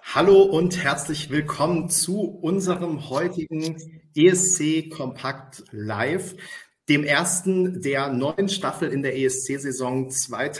Hallo und herzlich willkommen zu unserem heutigen ESC Kompakt Live, dem ersten der neuen Staffel in der ESC-Saison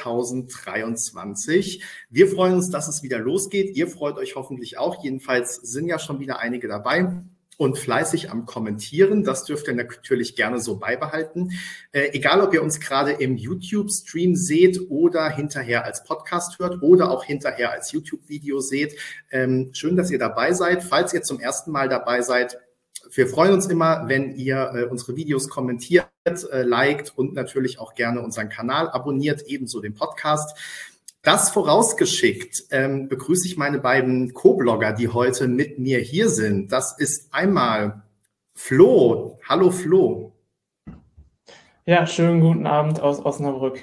2023. Wir freuen uns, dass es wieder losgeht. Ihr freut euch hoffentlich auch. Jedenfalls sind ja schon wieder einige dabei und fleißig am Kommentieren. Das dürft ihr natürlich gerne so beibehalten. Egal, ob ihr uns gerade im YouTube-Stream seht oder hinterher als Podcast hört oder auch hinterher als YouTube-Video seht. Schön, dass ihr dabei seid. Falls ihr zum ersten Mal dabei seid, wir freuen uns immer, wenn ihr unsere Videos kommentiert, liked und natürlich auch gerne unseren Kanal abonniert, ebenso den Podcast. Das vorausgeschickt, begrüße ich meine beiden Co-Blogger, die heute mit mir hier sind. Das ist einmal Flo. Hallo Flo. Ja, schönen guten Abend aus Osnabrück.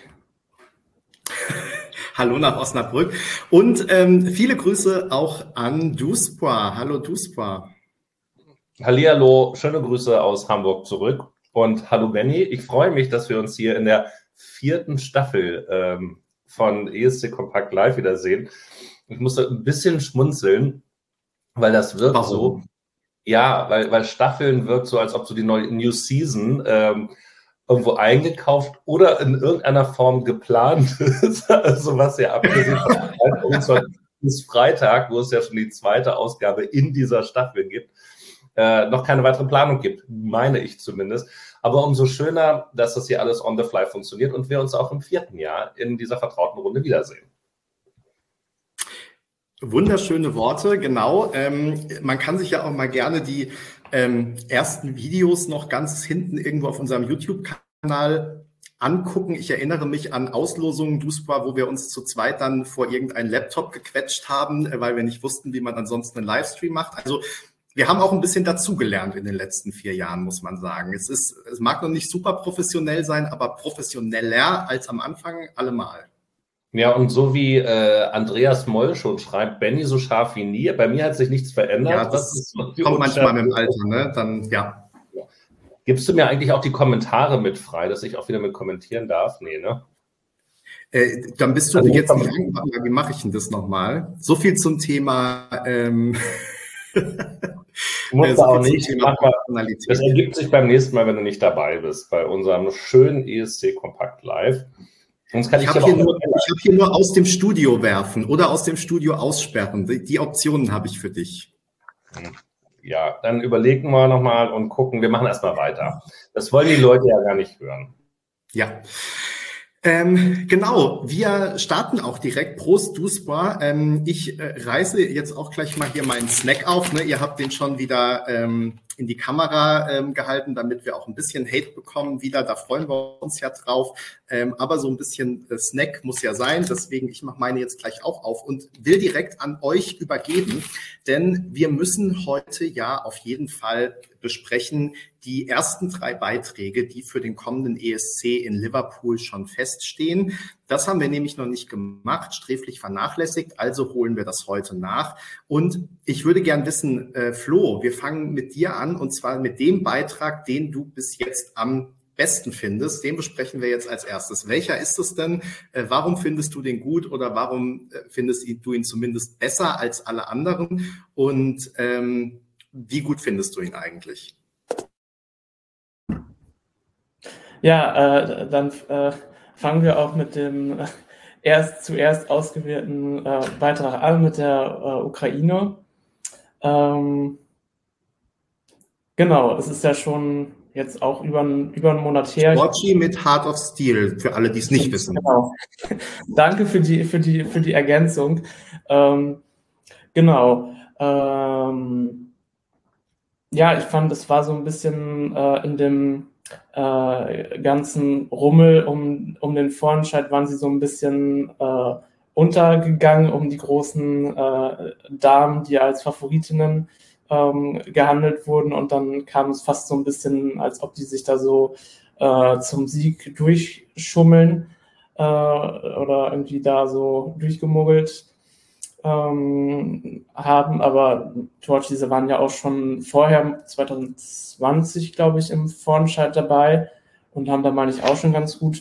Hallo nach Osnabrück. Und viele Grüße auch an Duspa. Hallo Duspa. Hallihallo, schöne Grüße aus Hamburg zurück. Und hallo Benny, ich freue mich, dass wir uns hier in der 4. Staffel von ESC Kompakt Live wiedersehen. Ich musste ein bisschen schmunzeln, weil das wirkt so, ja, weil Staffeln wirkt so, als ob so die neue New Season irgendwo eingekauft oder in irgendeiner Form geplant ist. Also was ja abgesehen von bis Freitag, wo es ja schon die 2. Ausgabe in dieser Staffel gibt, noch keine weitere Planung gibt, meine ich zumindest. Aber umso schöner, dass das hier alles on the fly funktioniert und wir uns auch im 4. Jahr in dieser vertrauten Runde wiedersehen. Wunderschöne Worte, genau. Man kann sich ja auch mal gerne die ersten Videos noch ganz hinten irgendwo auf unserem YouTube-Kanal angucken. Ich erinnere mich an Auslosungen, Duspa, wo wir uns zu zweit dann vor irgendeinen Laptop gequetscht haben, weil wir nicht wussten, wie man ansonsten einen Livestream macht. Also wir haben auch ein bisschen dazugelernt in den letzten 4 Jahren, muss man sagen. Es mag noch nicht super professionell sein, aber professioneller als am Anfang allemal. Ja, und so wie Andreas Moll schon schreibt, Benny so scharf wie nie. Bei mir hat sich nichts verändert. Ja, das kommt manchmal mit dem Alter, ne? Dann, ja. Gibst du mir eigentlich auch die Kommentare mit frei, dass ich auch wieder mit kommentieren darf? Nee, ne? Dann bist du also jetzt nicht angefangen. Wie mache ich denn das nochmal? So viel zum Thema... Muss auch nicht. Das ergibt sich beim nächsten Mal, wenn du nicht dabei bist, bei unserem schönen ESC Kompakt Live. Ich habe hier nur aus dem Studio werfen oder aus dem Studio aussperren. Die Optionen habe ich für dich. Ja, dann überlegen wir nochmal und gucken. Wir machen erstmal weiter. Das wollen die Leute ja gar nicht hören. Ja. Genau, wir starten auch direkt. Prost, Duspa. Ich reiße jetzt auch gleich mal hier meinen Snack auf. Ne? Ihr habt den schon wieder in die Kamera gehalten, damit wir auch ein bisschen Hate bekommen wieder. Da freuen wir uns ja drauf. Aber so ein bisschen Snack muss ja sein. Deswegen, ich mache meine jetzt gleich auch auf und will direkt an euch übergeben. Denn wir müssen heute ja auf jeden Fall besprechen die ersten 3 Beiträge, die für den kommenden ESC in Liverpool schon feststehen. Das haben wir nämlich noch nicht gemacht, sträflich vernachlässigt, also holen wir das heute nach. Und ich würde gern wissen, Flo, wir fangen mit dir an und zwar mit dem Beitrag, den du bis jetzt am besten findest. Den besprechen wir jetzt als erstes. Welcher ist es denn? Warum findest du den gut oder warum findest du ihn zumindest besser als alle anderen? Und wie gut findest du ihn eigentlich? Ja, dann fangen wir auch mit dem zuerst ausgewählten Beitrag an, mit der Ukraine. Genau, es ist ja schon jetzt auch über einen Monat her. Sporty mit Heart of Steel, für alle, die es nicht wissen. Genau. Danke für die Ergänzung. Genau. Ja, ich fand, es war so ein bisschen in dem ganzen Rummel um den Vorentscheid waren sie so ein bisschen untergegangen um die großen Damen, die als Favoritinnen gehandelt wurden, und dann kam es fast so ein bisschen, als ob die sich da so zum Sieg durchschummeln oder irgendwie da so durchgemuggelt haben, aber Torch, diese waren ja auch schon vorher, 2020, glaube ich, im Vorentscheid dabei und haben da, meine ich, auch schon ganz gut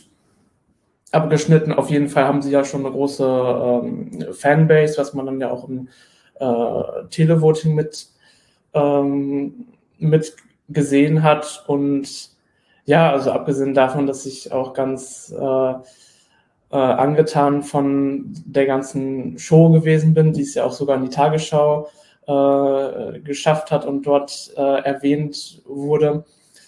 abgeschnitten. Auf jeden Fall haben sie ja schon eine große Fanbase, was man dann ja auch im Televoting mit gesehen hat. Und ja, also abgesehen davon, dass ich auch ganz angetan von der ganzen Show gewesen bin, die es ja auch sogar in die Tagesschau geschafft hat und dort erwähnt wurde,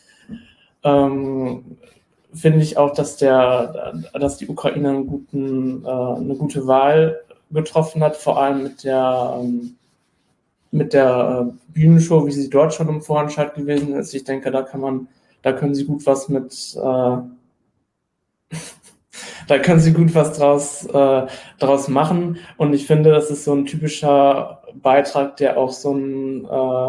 finde ich auch, dass die Ukraine eine gute Wahl getroffen hat, vor allem mit der Bühnenshow, wie sie dort schon im Vorentscheid gewesen ist. Ich denke, da können sie gut was da können sie gut was draus machen. Und ich finde, das ist so ein typischer Beitrag, der auch so ein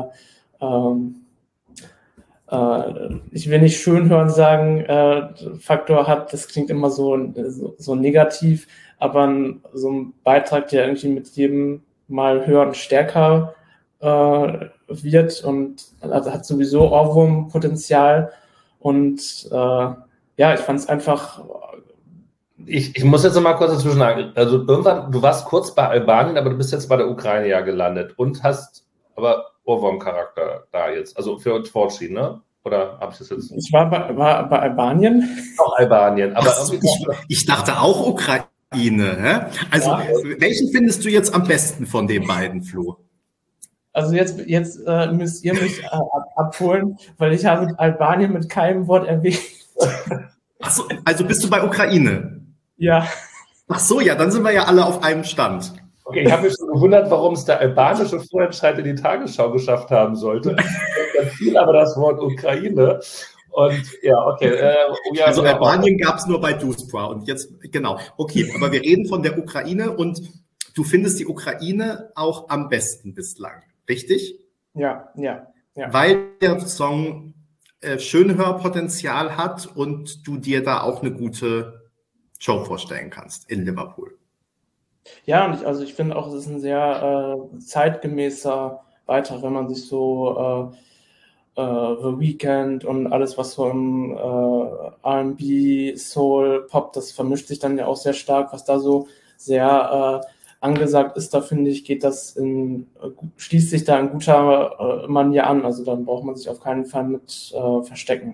ich will nicht schönhören sagen, Faktor hat. Das klingt immer so negativ, aber so ein Beitrag, der irgendwie mit jedem Mal hören stärker wird und hat sowieso Ohrwurmpotenzial. Und ja, ich fand es einfach. Ich muss jetzt noch mal kurz dazwischen sagen. Also irgendwann, du warst kurz bei Albanien, aber du bist jetzt bei der Ukraine ja gelandet und hast aber Ohrwurm-Charakter da jetzt. Also für Forci, ne? Oder habe ich das jetzt? Ich war bei Albanien. Auch Albanien, aber ich dachte auch Ukraine. Hä? Also ja. Welchen findest du jetzt am besten von den beiden, Flo? Also jetzt müsst ihr mich abholen, weil ich habe Albanien mit keinem Wort erwähnt. Achso, also bist du bei Ukraine? Ja. Ach so, ja, dann sind wir ja alle auf einem Stand. Okay, ich habe mich schon gewundert, warum es der albanische Vorentscheid in die Tagesschau geschafft haben sollte. Dann fiel aber das Wort Ukraine. Und ja, okay. Ja, also Albanien gab es nur bei Duspra und jetzt, genau. Okay, aber wir reden von der Ukraine und du findest die Ukraine auch am besten bislang, richtig? Ja. Weil der Song Schönhörpotenzial hat und du dir da auch eine gute Show vorstellen kannst in Liverpool. Ja, und ich finde auch, es ist ein sehr zeitgemäßer Beitrag, wenn man sich so The Weeknd und alles, was so im R&B, Soul, Pop, das vermischt sich dann ja auch sehr stark, was da so sehr angesagt ist, da finde ich, schließt sich da in guter Manier an, also dann braucht man sich auf keinen Fall mit verstecken.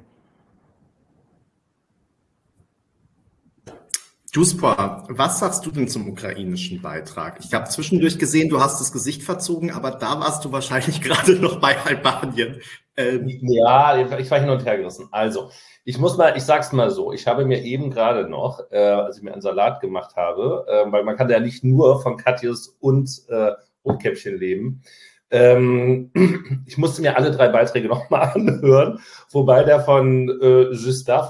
Duspra, was sagst du denn zum ukrainischen Beitrag? Ich habe zwischendurch gesehen, du hast das Gesicht verzogen, aber da warst du wahrscheinlich gerade noch bei Albanien. Ja, ich war hin und her gerissen. Also, ich sag's mal so, ich habe mir eben gerade noch, als ich mir einen Salat gemacht habe, weil man kann ja nicht nur von Katjes und Rotkäppchen leben, ich musste mir alle 3 Beiträge nochmal anhören, wobei der von Gustav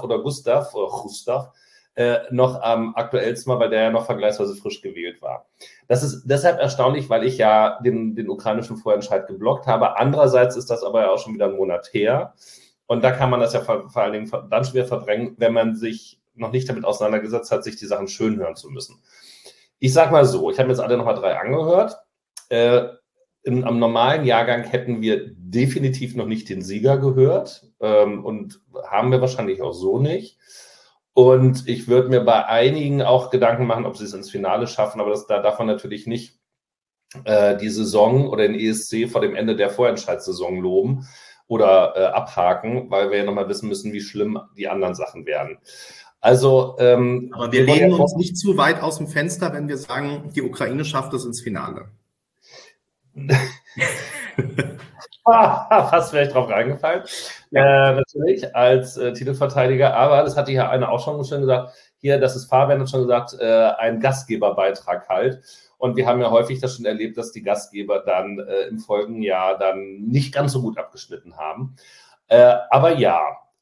noch am aktuellsten war, weil der ja noch vergleichsweise frisch gewählt war. Das ist deshalb erstaunlich, weil ich ja den ukrainischen Vorentscheid geblockt habe. Andererseits ist das aber ja auch schon wieder einen Monat her. Und da kann man das ja vor allen Dingen dann schwer verdrängen, wenn man sich noch nicht damit auseinandergesetzt hat, sich die Sachen schön hören zu müssen. Ich sag mal so, ich habe mir jetzt alle nochmal 3 angehört. Am normalen Jahrgang hätten wir definitiv noch nicht den Sieger gehört und haben wir wahrscheinlich auch so nicht. Und ich würde mir bei einigen auch Gedanken machen, ob sie es ins Finale schaffen, aber da darf man natürlich nicht die Saison oder den ESC vor dem Ende der Vorentscheidssaison loben oder abhaken, weil wir ja nochmal wissen müssen, wie schlimm die anderen Sachen werden. Also, aber wir lehnen uns nicht zu weit aus dem Fenster, wenn wir sagen, die Ukraine schafft es ins Finale. Fast wäre ich drauf reingefallen. Natürlich als Titelverteidiger, aber das hatte ja einer auch schon schön gesagt, hier, das ist Fabian hat schon gesagt, ein Gastgeberbeitrag halt. Und wir haben ja häufig das schon erlebt, dass die Gastgeber dann im folgenden Jahr dann nicht ganz so gut abgeschnitten haben. Aber ja,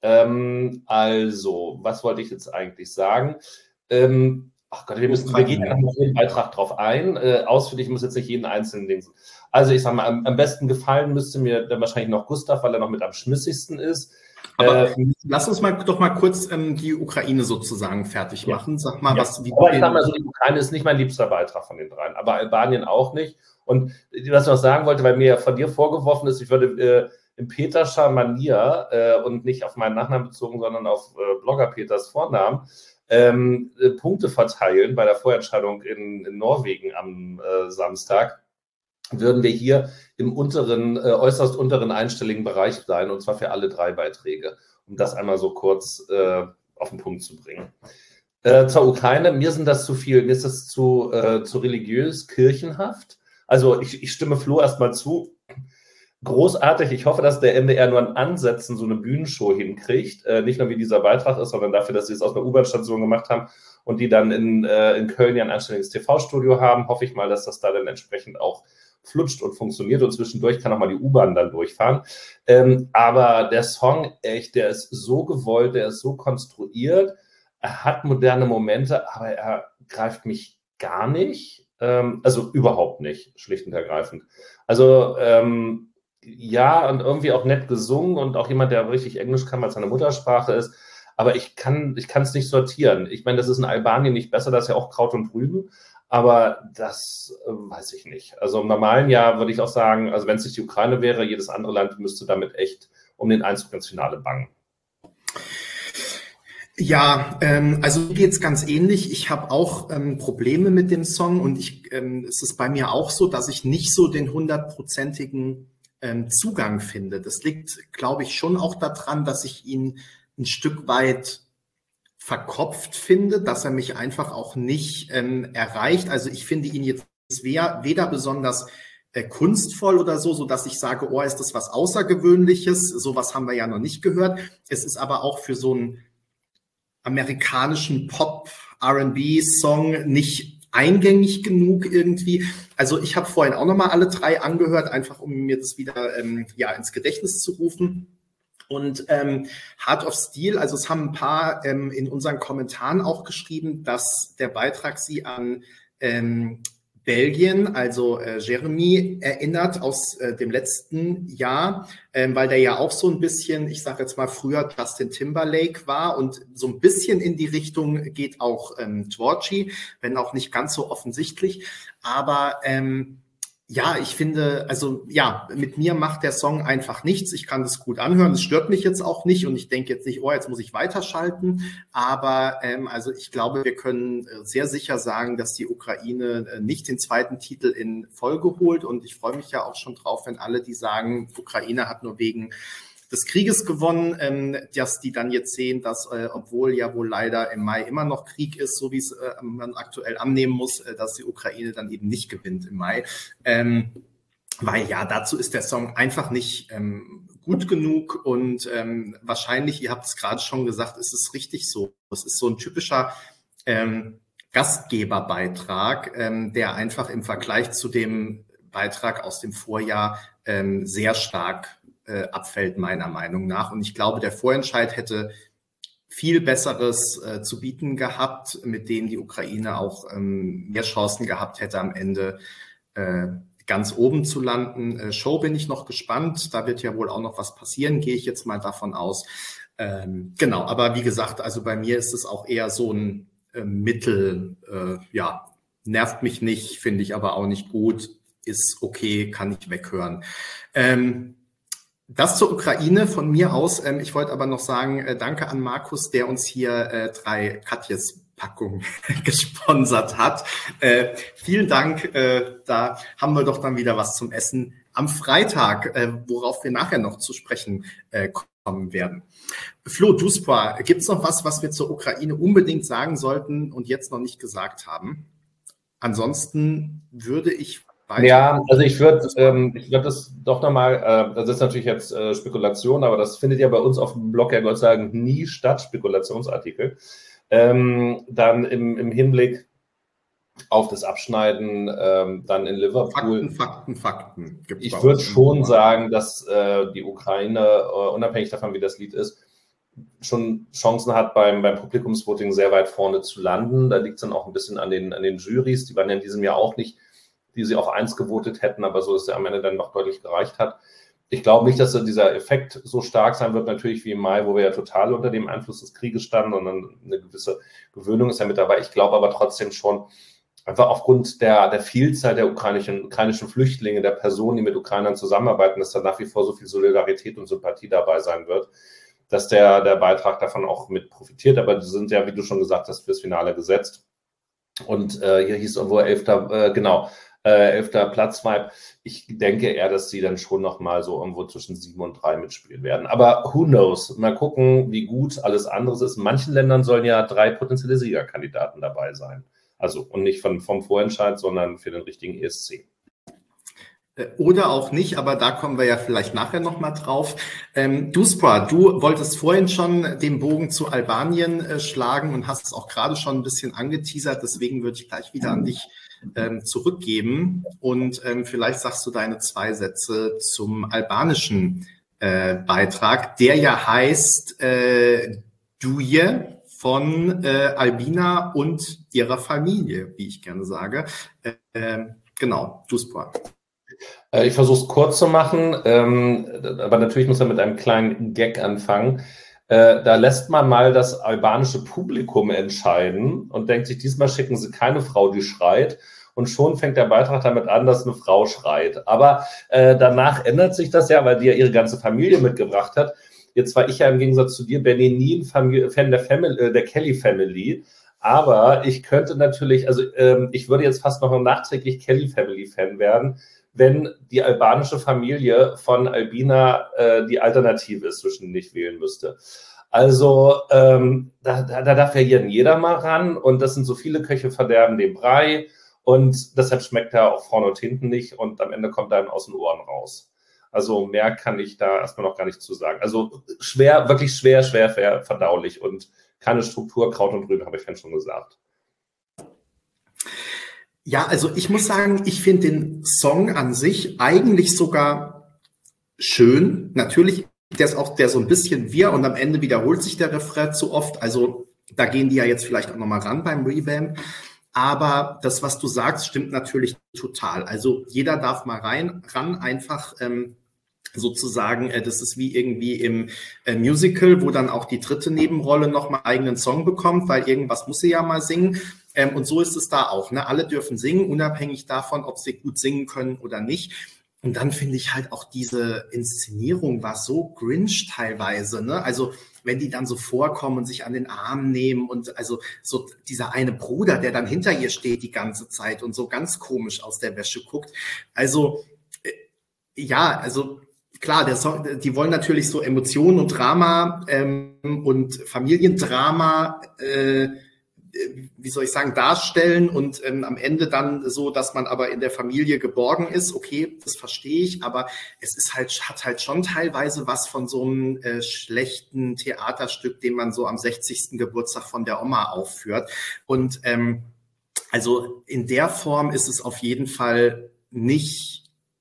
also, was wollte ich jetzt eigentlich sagen? Ach Gott, wir gehen ja noch jeden Beitrag drauf ein. Ausführlich muss jetzt nicht jeden einzelnen Ding. Also ich sage mal, am besten gefallen müsste mir dann wahrscheinlich noch Gustav, weil er noch mit am schmissigsten ist. Aber lass uns doch mal kurz die Ukraine sozusagen fertig machen. Sag mal, aber ich sag mal so, die Ukraine ist nicht mein liebster Beitrag von den 3, aber Albanien auch nicht. Und was ich noch sagen wollte, weil mir ja von dir vorgeworfen ist, ich würde im Peterscher Manier und nicht auf meinen Nachnamen bezogen, sondern auf Blogger Peters Vornamen, Punkte verteilen bei der Vorentscheidung in Norwegen am Samstag. würden wir hier im unteren, äußerst unteren einstelligen Bereich sein, und zwar für alle 3 Beiträge, um das einmal so kurz auf den Punkt zu bringen. Zur Ukraine, mir sind das zu viel, mir ist das zu religiös, kirchenhaft. Also ich stimme Flo erstmal zu. Großartig, ich hoffe, dass der NDR nur an Ansätzen so eine Bühnenshow hinkriegt. Nicht nur wie dieser Beitrag ist, sondern dafür, dass sie es aus einer U-Bahn-Station gemacht haben und die dann in Köln ja ein anständiges TV-Studio haben. Hoffe ich mal, dass das da dann entsprechend auch flutscht und funktioniert und zwischendurch kann auch mal die U-Bahn dann durchfahren. Aber der Song, echt, der ist so gewollt, der ist so konstruiert. Er hat moderne Momente, aber er greift mich gar nicht. Also überhaupt nicht, schlicht und ergreifend. Also ja, und irgendwie auch nett gesungen und auch jemand, der richtig Englisch kann, weil es seine Muttersprache ist. Aber ich kann es nicht sortieren. Ich meine, das ist in Albanien nicht besser, das ist ja auch Kraut und Rüben. Aber das weiß ich nicht. Also im normalen Jahr würde ich auch sagen, also wenn es nicht die Ukraine wäre, jedes andere Land müsste damit echt um den Einzug ins Finale bangen. Ja, also mir geht's ganz ähnlich. Ich habe auch Probleme mit dem Song und es ist bei mir auch so, dass ich nicht so den 100%igen Zugang finde. Das liegt, glaube ich, schon auch daran, dass ich ihn ein Stück weit verkopft finde, dass er mich einfach auch nicht erreicht. Also ich finde ihn jetzt weder besonders kunstvoll oder so, dass ich sage, oh, ist das was Außergewöhnliches? Sowas haben wir ja noch nicht gehört. Es ist aber auch für so einen amerikanischen Pop-R&B-Song nicht eingängig genug irgendwie. Also ich habe vorhin auch nochmal alle 3 angehört, einfach um mir das wieder ins Gedächtnis zu rufen. Und Heart of Steel, also es haben ein paar in unseren Kommentaren auch geschrieben, dass der Beitrag sie an Belgien, also Jeremy, erinnert aus dem letzten Jahr, weil der ja auch so ein bisschen, ich sage jetzt mal früher Justin Timberlake war und so ein bisschen in die Richtung geht auch Dvorky, wenn auch nicht ganz so offensichtlich. Aber ja, ich finde, also ja, mit mir macht der Song einfach nichts. Ich kann das gut anhören. Es stört mich jetzt auch nicht und ich denke jetzt nicht, oh, jetzt muss ich weiterschalten. Aber also ich glaube, wir können sehr sicher sagen, dass die Ukraine nicht den 2. Titel in Folge holt. Und ich freue mich ja auch schon drauf, wenn alle, die sagen, Ukraine hat nur wegen des Krieges gewonnen, dass die dann jetzt sehen, dass, obwohl ja wohl leider im Mai immer noch Krieg ist, so wie es man aktuell annehmen muss, dass die Ukraine dann eben nicht gewinnt im Mai. Weil ja, dazu ist der Song einfach nicht gut genug und wahrscheinlich, ihr habt es gerade schon gesagt, ist es richtig so. Es ist so ein typischer Gastgeberbeitrag, der einfach im Vergleich zu dem Beitrag aus dem Vorjahr sehr stark abfällt, meiner Meinung nach. Und ich glaube, der Vorentscheid hätte viel Besseres zu bieten gehabt, mit dem die Ukraine auch mehr Chancen gehabt hätte, am Ende ganz oben zu landen. Show bin ich noch gespannt. Da wird ja wohl auch noch was passieren, gehe ich jetzt mal davon aus. Genau, aber wie gesagt, also bei mir ist es auch eher so ein Mittel, ja, nervt mich nicht, finde ich aber auch nicht gut, ist okay, kann ich weghören. Das zur Ukraine von mir aus. Ich wollte aber noch sagen, danke an Markus, der uns hier 3 Katjes-Packungen gesponsert hat. Vielen Dank. Da haben wir doch dann wieder was zum Essen am Freitag, worauf wir nachher noch zu sprechen kommen werden. Flo Duspa, gibt es noch was wir zur Ukraine unbedingt sagen sollten und jetzt noch nicht gesagt haben? Ansonsten würde ich ja, also ich würde das doch nochmal, das ist natürlich jetzt Spekulation, aber das findet ja bei uns auf dem Blog ja Gott sei Dank nie statt, Spekulationsartikel. Dann im Hinblick auf das Abschneiden dann in Liverpool. Fakten. Ich würde schon sagen, dass die Ukraine, unabhängig davon, wie das Lied ist, schon Chancen hat, beim Publikumsvoting sehr weit vorne zu landen. Da liegt es dann auch ein bisschen an den Jurys, die waren ja in diesem Jahr auch nicht, die sie auf 1 gewotet hätten, aber so, dass er am Ende dann noch deutlich gereicht hat. Ich glaube nicht, dass dieser Effekt so stark sein wird, natürlich wie im Mai, wo wir ja total unter dem Einfluss des Krieges standen und dann eine gewisse Gewöhnung ist ja mit dabei. Ich glaube aber trotzdem schon, einfach aufgrund der Vielzahl der ukrainischen Flüchtlinge, der Personen, die mit Ukrainern zusammenarbeiten, dass da nach wie vor so viel Solidarität und Sympathie dabei sein wird, dass der Beitrag davon auch mit profitiert. Aber die sind ja, wie du schon gesagt hast, fürs Finale gesetzt. Und hier hieß irgendwo 11. Genau. 11. Platz-Vibe. Ich denke eher, dass sie dann schon nochmal so irgendwo zwischen 7 und 3 mitspielen werden. Aber who knows? Mal gucken, wie gut alles andere ist. In manchen Ländern sollen ja 3 potenzielle Siegerkandidaten dabei sein. Also, und nicht vom Vorentscheid, sondern für den richtigen ESC. Oder auch nicht, aber da kommen wir ja vielleicht nachher nochmal drauf. Duspra, du wolltest vorhin schon den Bogen zu Albanien schlagen und hast es auch gerade schon ein bisschen angeteasert, deswegen würde ich gleich wieder an dich zurückgeben und vielleicht sagst du deine 2 Sätze zum albanischen Beitrag, der ja heißt Duje von Albina und ihrer Familie, wie ich gerne sage. Genau, Duspra. Ich versuche es kurz zu machen, aber natürlich muss er mit einem kleinen Gag anfangen. Da lässt man mal das albanische Publikum entscheiden und denkt sich, diesmal schicken sie keine Frau, die schreit. Und schon fängt der Beitrag damit an, dass eine Frau schreit. Aber danach ändert sich das ja, weil die ja ihre ganze Familie mitgebracht hat. Jetzt war ich ja im Gegensatz zu dir, Benny, nie ein Fan der Kelly Family. Aber ich könnte natürlich, also ich würde jetzt fast noch nachträglich Kelly Family Fan werden, wenn die albanische Familie von Albina die Alternative ist, zwischen denen ich wählen müsste. Also da darf ja jeder mal ran und das sind so viele Köche verderben den Brei und deshalb schmeckt er auch vorne und hinten nicht und am Ende kommt er dann aus den Ohren raus. Also mehr kann ich da erstmal noch gar nicht zu sagen. Also schwer, wirklich schwer verdaulich und keine Struktur, Kraut und Rüben, habe ich vorhin schon gesagt. Ja, also ich muss sagen, ich finde den Song an sich eigentlich sogar schön. Natürlich, der ist auch der so ein bisschen wir und am Ende wiederholt sich der Refrain zu oft. Also da gehen die ja jetzt vielleicht auch nochmal ran beim Revamp. Aber das, was du sagst, stimmt natürlich total. Also jeder darf mal ran, einfach sozusagen, das ist wie irgendwie im Musical, wo dann auch die dritte Nebenrolle nochmal eigenen Song bekommt, weil irgendwas muss sie ja mal singen. Und so ist es da auch. Ne? Alle dürfen singen, unabhängig davon, ob sie gut singen können oder nicht. Und dann finde ich halt auch diese Inszenierung war so Grinch teilweise. Ne? Also wenn die dann so vorkommen und sich an den Arm nehmen und also so dieser eine Bruder, der dann hinter ihr steht die ganze Zeit und so ganz komisch aus der Wäsche guckt. Also ja, also klar, der Song, die wollen natürlich so Emotionen und Drama und Familiendrama wie soll ich sagen, darstellen und am Ende dann so, dass man aber in der Familie geborgen ist. Okay, das verstehe ich, aber es ist halt, hat halt schon teilweise was von so einem schlechten Theaterstück, den man so am 60. Geburtstag von der Oma aufführt. Und also in der Form ist es auf jeden Fall nicht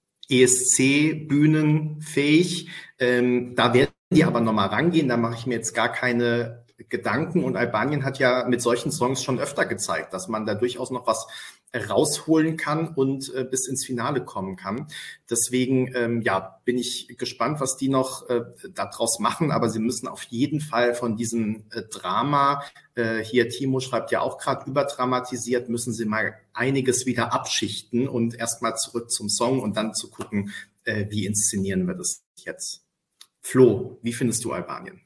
ESC-bühnenfähig. Da werden die aber nochmal rangehen, da mache ich mir jetzt gar keine Gedanken und Albanien hat ja mit solchen Songs schon öfter gezeigt, dass man da durchaus noch was rausholen kann und bis ins Finale kommen kann. Deswegen ja, bin ich gespannt, was die noch daraus machen, aber sie müssen auf jeden Fall von diesem Drama, hier Timo schreibt ja auch gerade überdramatisiert, müssen sie mal einiges wieder abschichten und erstmal zurück zum Song und dann zu gucken, wie inszenieren wir das jetzt. Flo, wie findest du Albanien?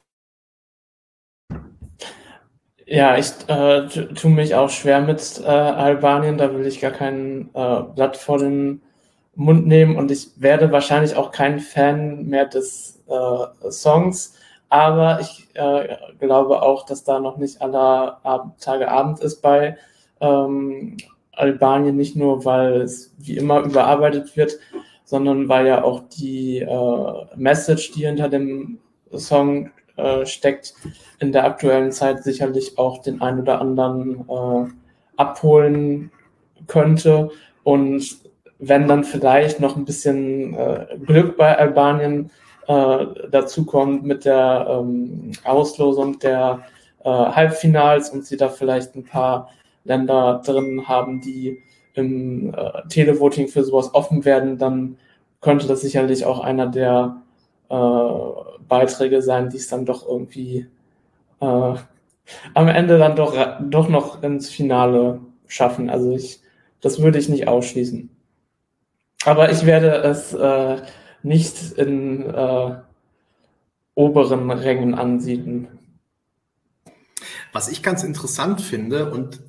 Ja, ich tue mich auch schwer mit Albanien, da will ich gar kein Blatt vor den Mund nehmen und ich werde wahrscheinlich auch kein Fan mehr des Songs, aber ich glaube auch, dass da noch nicht aller Tage Abend ist bei Albanien, nicht nur, weil es wie immer überarbeitet wird, sondern weil ja auch die Message, die hinter dem Song steckt, in der aktuellen Zeit sicherlich auch den einen oder anderen abholen könnte. Und wenn dann vielleicht noch ein bisschen Glück bei Albanien dazu kommt mit der Auslosung der Halbfinals und sie da vielleicht ein paar Länder drin haben, die im Televoting für sowas offen werden, dann könnte das sicherlich auch einer der Beiträge sein, die es dann doch irgendwie am Ende dann doch noch ins Finale schaffen. Also das würde ich nicht ausschließen. Aber ich werde es nicht in oberen Rängen ansiedeln. Was ich ganz interessant finde und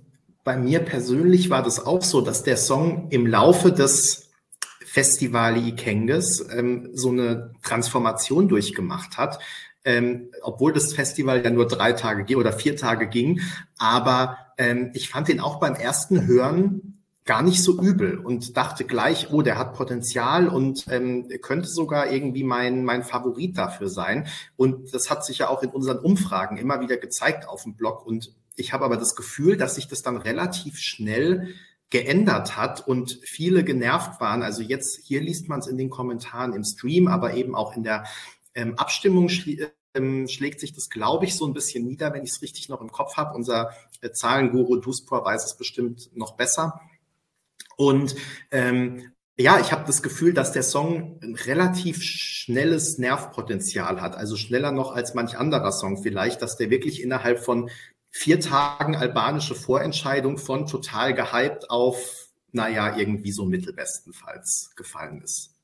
bei mir persönlich war das auch so, dass der Song im Laufe des Festivali Ikenges so eine Transformation durchgemacht hat, obwohl das Festival ja nur 3 Tage oder 4 Tage ging. Aber ich fand den auch beim ersten Hören gar nicht so übel und dachte gleich, oh, der hat Potenzial und könnte sogar irgendwie mein Favorit dafür sein. Und das hat sich ja auch in unseren Umfragen immer wieder gezeigt auf dem Blog. Und ich habe aber das Gefühl, dass sich das dann relativ schnell geändert hat und viele genervt waren. Also jetzt, hier liest man es in den Kommentaren im Stream, aber eben auch in der Abstimmung schlägt sich das, glaube ich, so ein bisschen nieder, wenn ich es richtig noch im Kopf habe. Unser Zahlenguru Duspor weiß es bestimmt noch besser. Und ja, ich habe das Gefühl, dass der Song ein relativ schnelles Nervpotenzial hat, also schneller noch als manch anderer Song vielleicht, dass der wirklich innerhalb von 4 Tagen albanische Vorentscheidung von total gehypt auf, naja, irgendwie so mittelbestenfalls gefallen ist.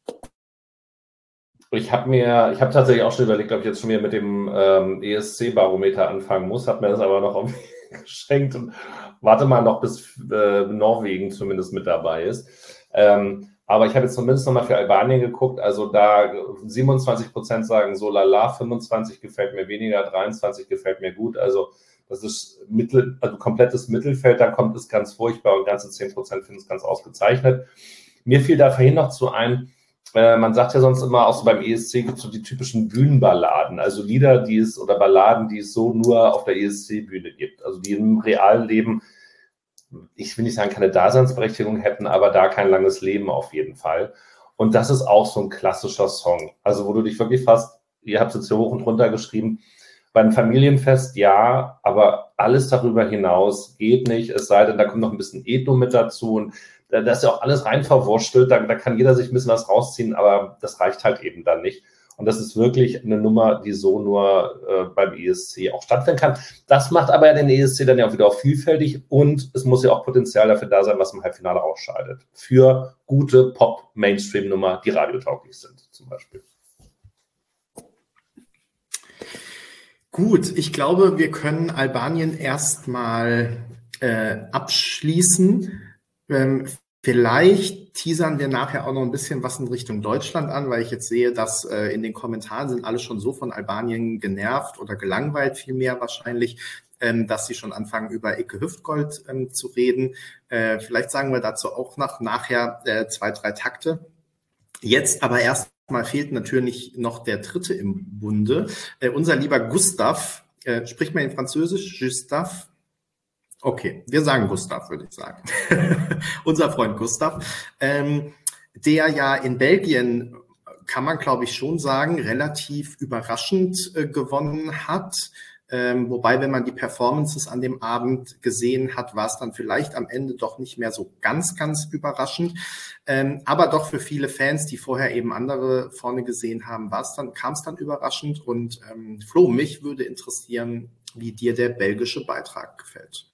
Ich habe tatsächlich auch schon überlegt, ob ich jetzt schon wieder mit dem ESC-Barometer anfangen muss, habe mir das aber noch irgendwie geschenkt und warte mal noch, bis Norwegen zumindest mit dabei ist. Aber ich habe jetzt zumindest nochmal für Albanien geguckt, also da 27% sagen so lala, 25 gefällt mir weniger, 23 gefällt mir gut, also das ist komplettes Mittelfeld, da kommt es ganz furchtbar und ganze 10% finden es ganz ausgezeichnet. Mir fiel da vorhin noch zu ein, man sagt ja sonst immer, auch so beim ESC gibt es so die typischen Bühnenballaden, also Lieder, oder Balladen, die es so nur auf der ESC-Bühne gibt, also die im realen Leben, ich will nicht sagen, keine Daseinsberechtigung hätten, aber da kein langes Leben auf jeden Fall. Und das ist auch so ein klassischer Song, also wo du dich wirklich fast, ihr habt es jetzt hier hoch und runter geschrieben, beim Familienfest ja, aber alles darüber hinaus geht nicht, es sei denn, da kommt noch ein bisschen Ethno mit dazu und da ist ja auch alles rein verwurstelt, da kann jeder sich ein bisschen was rausziehen, aber das reicht halt eben dann nicht. Und das ist wirklich eine Nummer, die so nur beim ESC auch stattfinden kann. Das macht aber ja den ESC dann ja auch wieder auch vielfältig und es muss ja auch Potenzial dafür da sein, was im Halbfinale ausscheidet. Für gute Pop-Mainstream-Nummer, die radiotauglich sind zum Beispiel. Gut, ich glaube, wir können Albanien erstmal abschließen. Vielleicht teasern wir nachher auch noch ein bisschen was in Richtung Deutschland an, weil ich jetzt sehe, dass in den Kommentaren sind alle schon so von Albanien genervt oder gelangweilt vielmehr wahrscheinlich, dass sie schon anfangen, über Icke Hüftgold zu reden. Vielleicht sagen wir dazu auch nachher 2, 3 Takte. Jetzt aber erstmal fehlt natürlich noch der dritte im Bunde. Unser lieber Gustav, spricht man in Französisch? Gustav? Okay, wir sagen Gustav, würde ich sagen. Unser Freund Gustav, der ja in Belgien, kann man glaube ich schon sagen, relativ überraschend gewonnen hat. Wobei, wenn man die Performances an dem Abend gesehen hat, war es dann vielleicht am Ende doch nicht mehr so ganz, ganz überraschend. Aber doch für viele Fans, die vorher eben andere vorne gesehen haben, kam es dann überraschend. Und Flo, mich würde interessieren, wie dir der belgische Beitrag gefällt.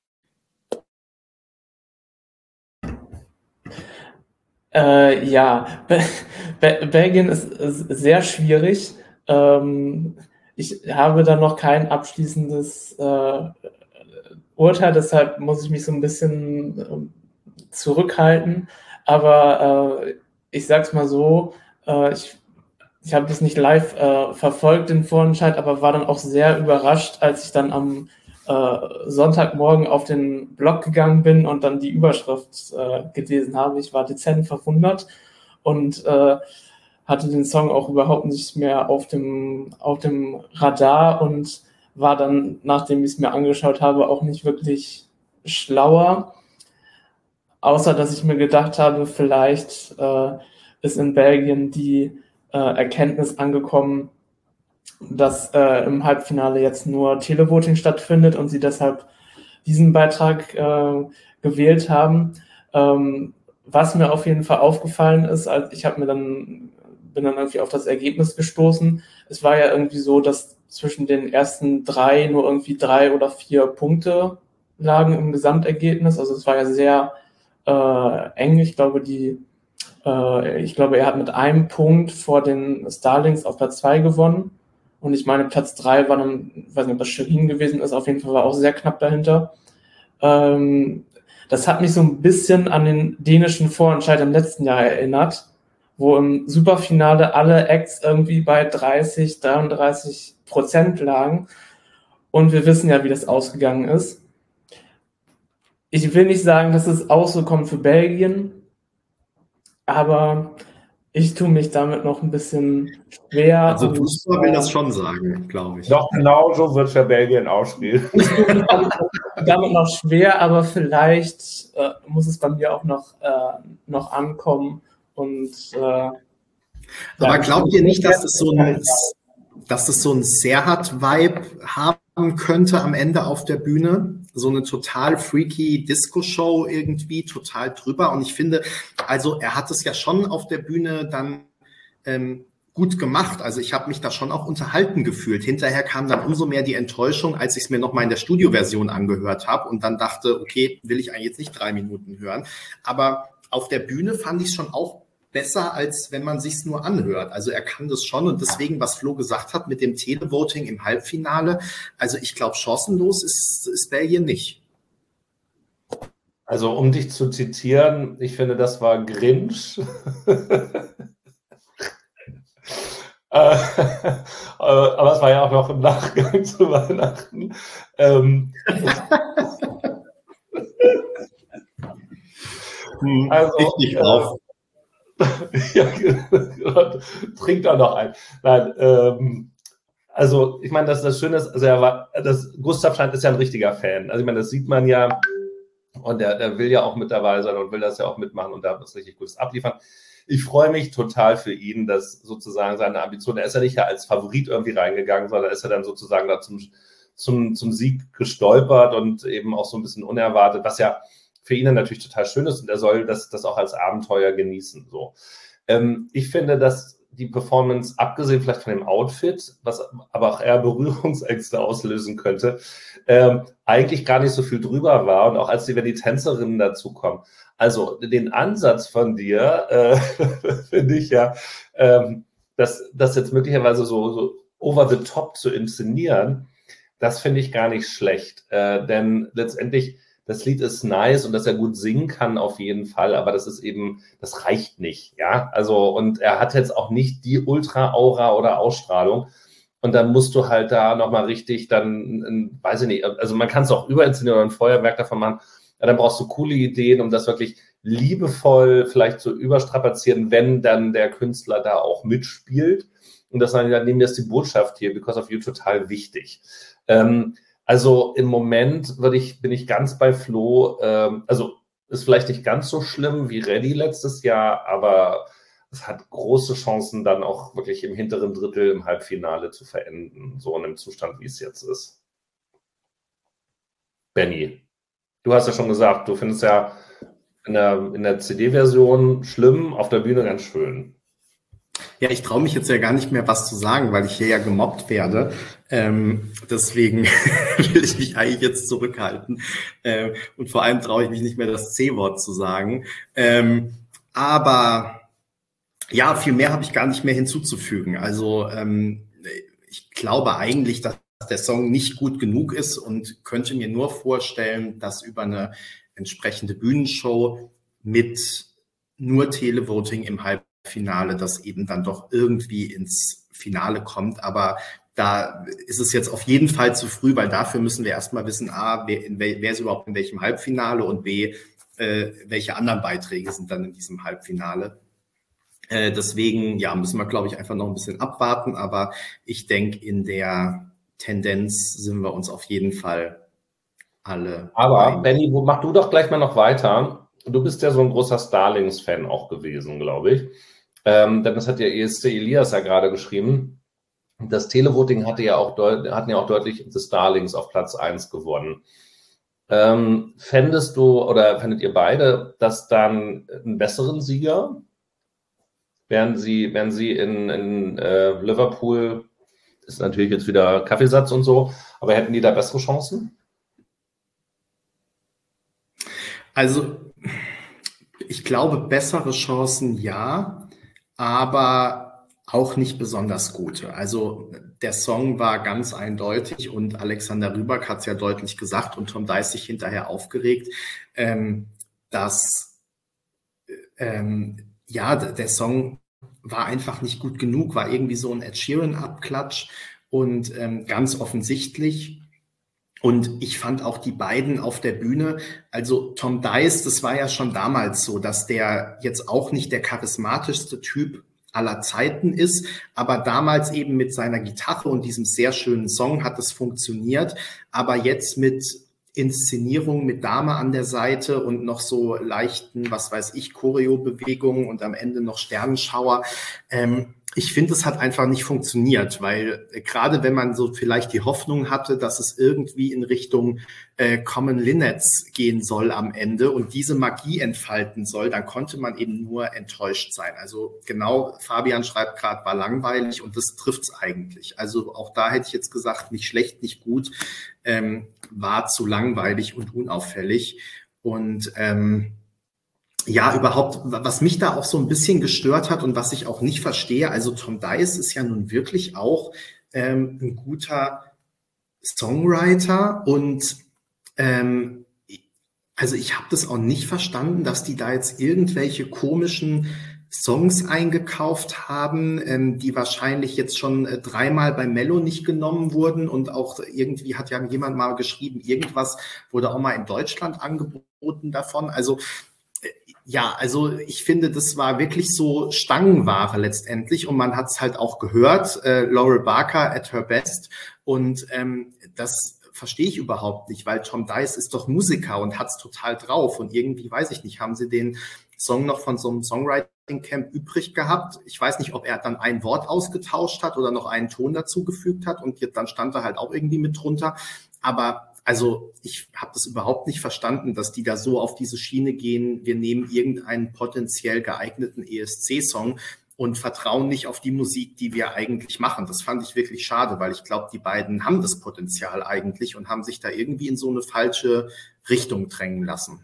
Ja, Belgien ist sehr schwierig. Ich habe da noch kein abschließendes Urteil, deshalb muss ich mich so ein bisschen zurückhalten. Aber ich sag's mal so, ich habe das nicht live verfolgt, den Vorentscheid, aber war dann auch sehr überrascht, als ich dann am Sonntagmorgen auf den Blog gegangen bin und dann die Überschrift gelesen habe. Ich war dezent verwundert und hatte den Song auch überhaupt nicht mehr auf dem Radar und war dann, nachdem ich es mir angeschaut habe, auch nicht wirklich schlauer. Außer, dass ich mir gedacht habe, vielleicht ist in Belgien die Erkenntnis angekommen, dass im Halbfinale jetzt nur Televoting stattfindet und sie deshalb diesen Beitrag gewählt haben. Was mir auf jeden Fall aufgefallen ist, ich bin dann irgendwie auf das Ergebnis gestoßen. Es war ja irgendwie so, dass zwischen den ersten 3 nur irgendwie 3 oder 4 Punkte lagen im Gesamtergebnis. Also es war ja sehr eng. Ich glaube, er hat mit einem Punkt vor den Starlings auf Platz 2 gewonnen. Und ich meine, Platz 3 war dann, ich weiß nicht, ob das Shirin gewesen ist, auf jeden Fall war auch sehr knapp dahinter. Das hat mich so ein bisschen an den dänischen Vorentscheid im letzten Jahr erinnert, wo im Superfinale alle Acts irgendwie bei 33% lagen. Und wir wissen ja, wie das ausgegangen ist. Ich will nicht sagen, dass es auch so kommt für Belgien, aber ich tue mich damit noch ein bisschen schwer. Also Duspa will das schon sagen, glaube ich. Doch genauso wird für Belgien ausspielen. Ich tue mich damit noch schwer, aber vielleicht muss es bei mir auch noch ankommen. Und, aber glaubt ihr nicht, dass es so ein Serhat-Vibe haben könnte am Ende auf der Bühne? So eine total freaky Disco-Show irgendwie, total drüber. Und ich finde, also er hat es ja schon auf der Bühne dann gut gemacht. Also ich habe mich da schon auch unterhalten gefühlt. Hinterher kam dann umso mehr die Enttäuschung, als ich es mir nochmal in der Studioversion angehört habe und dann dachte, okay, will ich eigentlich jetzt nicht 3 Minuten hören. Aber auf der Bühne fand ich es schon auch besser, als wenn man sich's nur anhört. Also er kann das schon und deswegen, was Flo gesagt hat mit dem Televoting im Halbfinale, also ich glaube, chancenlos ist Belgien nicht. Also um dich zu zitieren, ich finde, das war Grinch. Aber es war ja auch noch im Nachgang zu Weihnachten. Also, richtig auf. Ja, trink da noch ein. Nein, also ich meine, das Schöne ist, also Gustav Schland ist ja ein richtiger Fan. Also ich meine, das sieht man ja und der will ja auch mit dabei sein und will das ja auch mitmachen und da was richtig Gutes abliefern. Ich freue mich total für ihn, dass sozusagen seine Ambition, er ist ja nicht ja als Favorit irgendwie reingegangen, sondern ist ja dann sozusagen da zum Sieg gestolpert und eben auch so ein bisschen unerwartet, was ja für ihn dann natürlich total schön ist und er soll das auch als Abenteuer genießen. So. Ich finde, dass die Performance, abgesehen vielleicht von dem Outfit, was aber auch eher Berührungsängste auslösen könnte, eigentlich gar nicht so viel drüber war und auch als wenn die Tänzerinnen dazukommen. Also den Ansatz von dir finde ich ja, das jetzt möglicherweise so over the top zu inszenieren, das finde ich gar nicht schlecht, denn letztendlich das Lied ist nice und dass er gut singen kann auf jeden Fall, aber das reicht nicht, ja, also und er hat jetzt auch nicht die Ultra-Aura oder Ausstrahlung und dann musst du halt da nochmal richtig dann, weiß ich nicht, also man kann es auch überinszenieren oder ein Feuerwerk davon machen, ja, dann brauchst du coole Ideen, um das wirklich liebevoll vielleicht zu überstrapazieren, wenn dann der Künstler da auch mitspielt und das dann nehmen wir jetzt die Botschaft hier, because of you, total wichtig. Also im Moment bin ich ganz bei Flo, also ist vielleicht nicht ganz so schlimm wie Reddy letztes Jahr, aber es hat große Chancen, dann auch wirklich im hinteren Drittel im Halbfinale zu verenden, so in dem Zustand, wie es jetzt ist. Benny, du hast ja schon gesagt, du findest ja in der CD-Version schlimm, auf der Bühne ganz schön. Ja, ich traue mich jetzt ja gar nicht mehr, was zu sagen, weil ich hier ja gemobbt werde. Deswegen will ich mich eigentlich jetzt zurückhalten. Und vor allem traue ich mich nicht mehr, das C-Wort zu sagen. Aber ja, viel mehr habe ich gar nicht mehr hinzuzufügen. Also ich glaube eigentlich, dass der Song nicht gut genug ist und könnte mir nur vorstellen, dass über eine entsprechende Bühnenshow mit nur Televoting im Halbfinale das eben dann doch irgendwie ins Finale kommt. Aber da ist es jetzt auf jeden Fall zu früh, weil dafür müssen wir erstmal wissen, A, wer ist überhaupt in welchem Halbfinale und B, welche anderen Beiträge sind dann in diesem Halbfinale. Deswegen, ja, müssen wir, glaube ich, einfach noch ein bisschen abwarten. Aber ich denke, in der Tendenz sind wir uns auf jeden Fall alle. Aber Benny, mach du doch gleich mal noch weiter. Du bist ja so ein großer Starlings-Fan auch gewesen, glaube ich. Denn das hat ja ESC Elias ja gerade geschrieben. Das Televoting hatten ja auch deutlich The Starlings auf Platz 1 gewonnen. Fändest du oder fändet ihr beide das dann einen besseren Sieger? Wären sie in Liverpool, ist natürlich jetzt wieder Kaffeesatz und so, aber hätten die da bessere Chancen? Also, ich glaube, bessere Chancen ja, aber Auch nicht besonders gut. Also der Song war ganz eindeutig und Alexander Rybak hat es ja deutlich gesagt und Tom Dice sich hinterher aufgeregt, dass ja, der Song war einfach nicht gut genug, war irgendwie so ein Ed Sheeran-Abklatsch und ganz offensichtlich. Und ich fand auch die beiden auf der Bühne, also Tom Dice, das war ja schon damals so, dass der jetzt auch nicht der charismatischste Typ aller Zeiten ist, aber damals eben mit seiner Gitarre und diesem sehr schönen Song hat es funktioniert, aber jetzt mit Inszenierung mit Dame an der Seite und noch so leichten, was weiß ich, Choreo-Bewegungen und am Ende noch Sternenschauer. Ich finde, es hat einfach nicht funktioniert, weil gerade wenn man so vielleicht die Hoffnung hatte, dass es irgendwie in Richtung Common Linnets gehen soll am Ende und diese Magie entfalten soll, dann konnte man eben nur enttäuscht sein. Also genau, Fabian schreibt gerade, war langweilig und das trifft's eigentlich. Also auch da hätte ich jetzt gesagt, nicht schlecht, nicht gut, war zu langweilig und unauffällig. Und ja, überhaupt, was mich da auch so ein bisschen gestört hat und was ich auch nicht verstehe, also Tom Dice ist ja nun wirklich auch ein guter Songwriter und also ich habe das auch nicht verstanden, dass die da jetzt irgendwelche komischen Songs eingekauft haben, die wahrscheinlich jetzt schon dreimal bei Mello nicht genommen wurden und auch irgendwie hat ja jemand mal geschrieben, irgendwas wurde auch mal in Deutschland angeboten davon. Also ja, also ich finde, das war wirklich so Stangenware letztendlich und man hat es halt auch gehört, Laurel Barker at her best und das verstehe ich überhaupt nicht, weil Tom Dice ist doch Musiker und hat es total drauf und irgendwie, weiß ich nicht, haben sie den Song noch von so einem Songwriting-Camp übrig gehabt. Ich weiß nicht, ob er dann ein Wort ausgetauscht hat oder noch einen Ton dazugefügt hat und dann stand er halt auch irgendwie mit drunter, aber also ich habe das überhaupt nicht verstanden, dass die da so auf diese Schiene gehen, wir nehmen irgendeinen potenziell geeigneten ESC-Song und vertrauen nicht auf die Musik, die wir eigentlich machen. Das fand ich wirklich schade, weil ich glaube, die beiden haben das Potenzial eigentlich und haben sich da irgendwie in so eine falsche Richtung drängen lassen.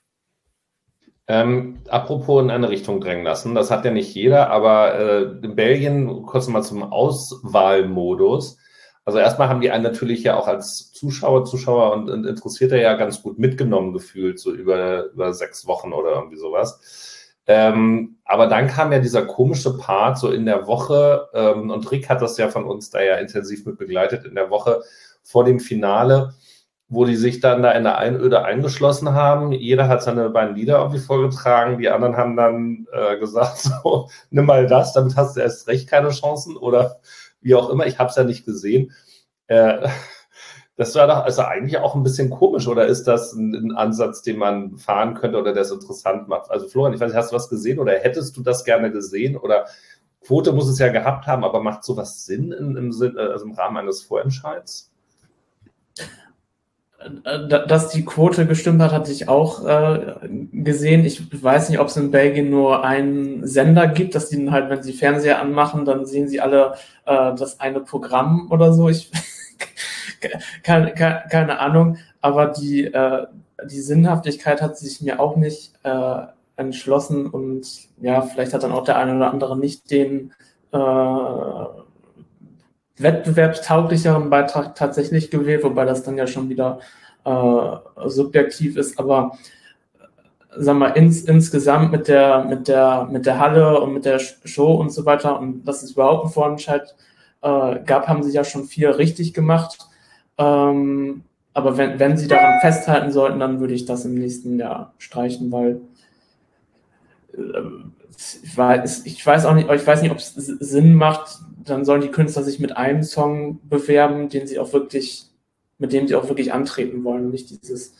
Apropos in eine Richtung drängen lassen, das hat ja nicht jeder, aber in Belgien, kurz mal zum Auswahlmodus. Also erstmal haben die einen natürlich ja auch als Zuschauer und Interessierter ja ganz gut mitgenommen gefühlt, so über 6 Wochen oder irgendwie sowas. Aber dann kam ja dieser komische Part so in der Woche, und Rick hat das ja von uns da ja intensiv mit begleitet, in der Woche vor dem Finale, wo die sich dann da in der Einöde eingeschlossen haben. Jeder hat seine beiden Lieder irgendwie vorgetragen, die anderen haben dann gesagt, so, nimm mal das, damit hast du erst recht keine Chancen oder wie auch immer, ich habe es ja nicht gesehen. Das war doch also eigentlich auch ein bisschen komisch, oder ist das ein Ansatz, den man fahren könnte oder der es interessant macht? Also Florian, ich weiß nicht, hast du was gesehen oder hättest du das gerne gesehen? Oder Quote muss es ja gehabt haben, aber macht sowas Sinn also im Rahmen eines Vorentscheids? Dass die Quote gestimmt hat, hatte ich auch gesehen. Ich weiß nicht, ob es in Belgien nur einen Sender gibt, dass die halt, wenn sie Fernseher anmachen, dann sehen sie alle das eine Programm oder so. Ich keine Ahnung, aber die Sinnhaftigkeit hat sich mir auch nicht entschlossen und ja, vielleicht hat dann auch der eine oder andere nicht den wettbewerbstauglicheren Beitrag tatsächlich gewählt, wobei das dann ja schon wieder subjektiv ist, aber sagen wir insgesamt mit der Halle und mit der Show und so weiter und dass es überhaupt einen Vorentscheid gab, haben sie ja schon viel richtig gemacht, aber wenn sie daran festhalten sollten, dann würde ich das im nächsten Jahr streichen, weil ich weiß nicht, ob es Sinn macht, dann sollen die Künstler sich mit einem Song bewerben, mit dem sie auch wirklich antreten wollen und nicht dieses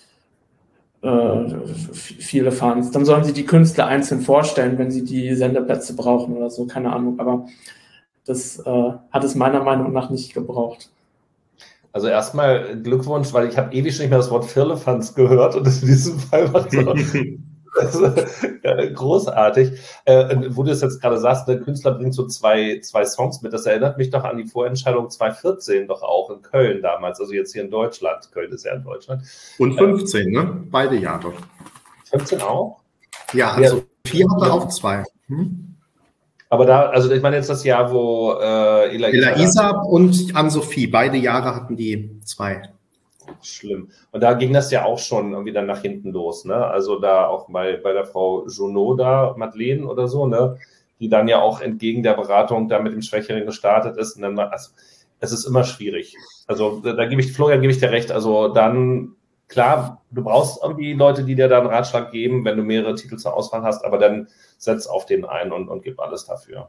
viele Fans. Dann sollen sie die Künstler einzeln vorstellen, wenn sie die Sendeplätze brauchen oder so, keine Ahnung, aber das hat es meiner Meinung nach nicht gebraucht. Also erstmal Glückwunsch, weil ich habe ewig schon nicht mehr das Wort Firlefanz gehört und in diesem Fall war es so großartig. Wo du es jetzt gerade sagst, der Künstler bringt so zwei Songs mit. Das erinnert mich doch an die Vorentscheidung 2014 doch auch in Köln damals, also jetzt hier in Deutschland. Köln ist ja in Deutschland. Und 15, ne? Beide Jahre. 15 auch? Ja, also 4 hat er auch 2. Aber da, also ich meine jetzt das Jahr, wo Ela Isab und Ann-Sophie, beide Jahre hatten die 2. Schlimm. Und da ging das ja auch schon irgendwie dann nach hinten los, ne? Also da auch bei der Frau Junot da, Madeleine oder so, ne? Die dann ja auch entgegen der Beratung da mit dem Schwächeren gestartet ist. Und dann war, also, es ist immer schwierig. Also da gebe ich, Florian, gebe ich dir recht. Also dann, klar, du brauchst irgendwie Leute, die dir da einen Ratschlag geben, wenn du mehrere Titel zur Auswahl hast, aber dann setz auf den ein und gib alles dafür.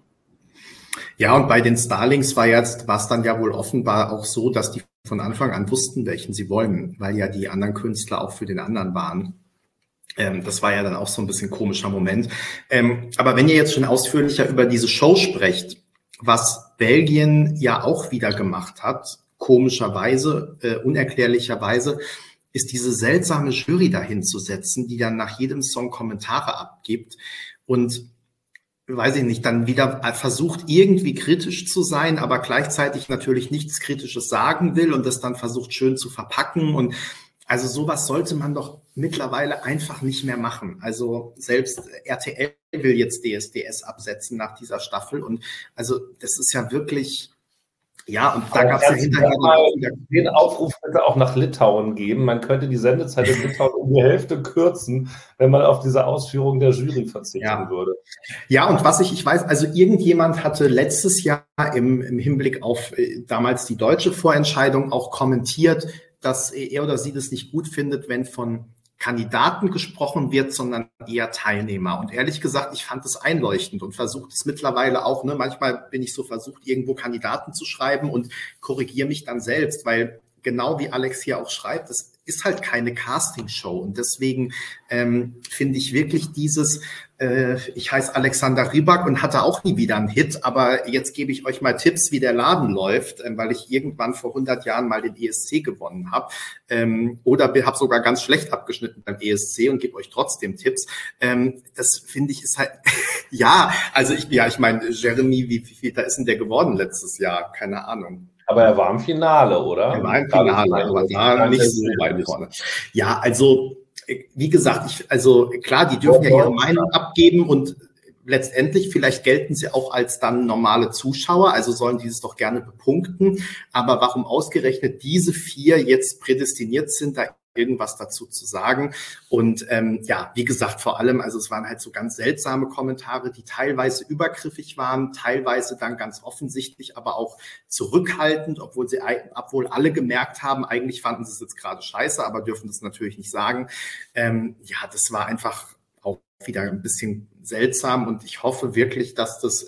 Ja, und bei den Starlings war es dann ja wohl offenbar auch so, dass die von Anfang an wussten, welchen sie wollen, weil ja die anderen Künstler auch für den anderen waren. Das war ja dann auch so ein bisschen komischer Moment. Aber wenn ihr jetzt schon ausführlicher über diese Show sprecht, was Belgien ja auch wieder gemacht hat, komischerweise, unerklärlicherweise, ist diese seltsame Jury dahin zu setzen, die dann nach jedem Song Kommentare abgibt und weiß ich nicht, dann wieder versucht, irgendwie kritisch zu sein, aber gleichzeitig natürlich nichts Kritisches sagen will und das dann versucht, schön zu verpacken. Und also sowas sollte man doch mittlerweile einfach nicht mehr machen. Also selbst RTL will jetzt DSDS absetzen nach dieser Staffel. Und also das ist ja wirklich... Ja, und da gab es ja hinterher den Aufruf bitte auch nach Litauen geben. Man könnte die Sendezeit in Litauen um die Hälfte kürzen, wenn man auf diese Ausführung der Jury verzichten würde. Ja, und was ich weiß, also irgendjemand hatte letztes Jahr im Hinblick auf damals die deutsche Vorentscheidung auch kommentiert, dass er oder sie das nicht gut findet, wenn von Kandidaten gesprochen wird, sondern eher Teilnehmer. Und ehrlich gesagt, ich fand es einleuchtend und versuche es mittlerweile auch, ne, manchmal bin ich so versucht, irgendwo Kandidaten zu schreiben und korrigiere mich dann selbst, weil genau wie Alex hier auch schreibt, es ist halt keine Castingshow. Und deswegen finde ich wirklich dieses, ich heiße Alexander Rybak und hatte auch nie wieder einen Hit, aber jetzt gebe ich euch mal Tipps, wie der Laden läuft, weil ich irgendwann vor 100 Jahren mal den ESC gewonnen habe oder habe sogar ganz schlecht abgeschnitten beim ESC und gebe euch trotzdem Tipps. Das finde ich ist halt, ja, also ich meine, Jeremy, wie viel da ist denn der geworden letztes Jahr? Keine Ahnung. Aber er war im Finale, oder? Er war im Finale, aber da nicht so weit vorne. Ja, also wie gesagt, also klar, die dürfen ja ihre Meinung abgeben und letztendlich vielleicht gelten sie auch als dann normale Zuschauer, also sollen die es doch gerne bepunkten. Aber warum ausgerechnet diese 4 jetzt prädestiniert sind, da irgendwas dazu zu sagen. Und ja, wie gesagt, vor allem, also es waren halt so ganz seltsame Kommentare, die teilweise übergriffig waren, teilweise dann ganz offensichtlich, aber auch zurückhaltend, obwohl alle gemerkt haben, eigentlich fanden sie es jetzt gerade scheiße, aber dürfen das natürlich nicht sagen. Ja, das war einfach auch wieder ein bisschen seltsam und ich hoffe wirklich, dass das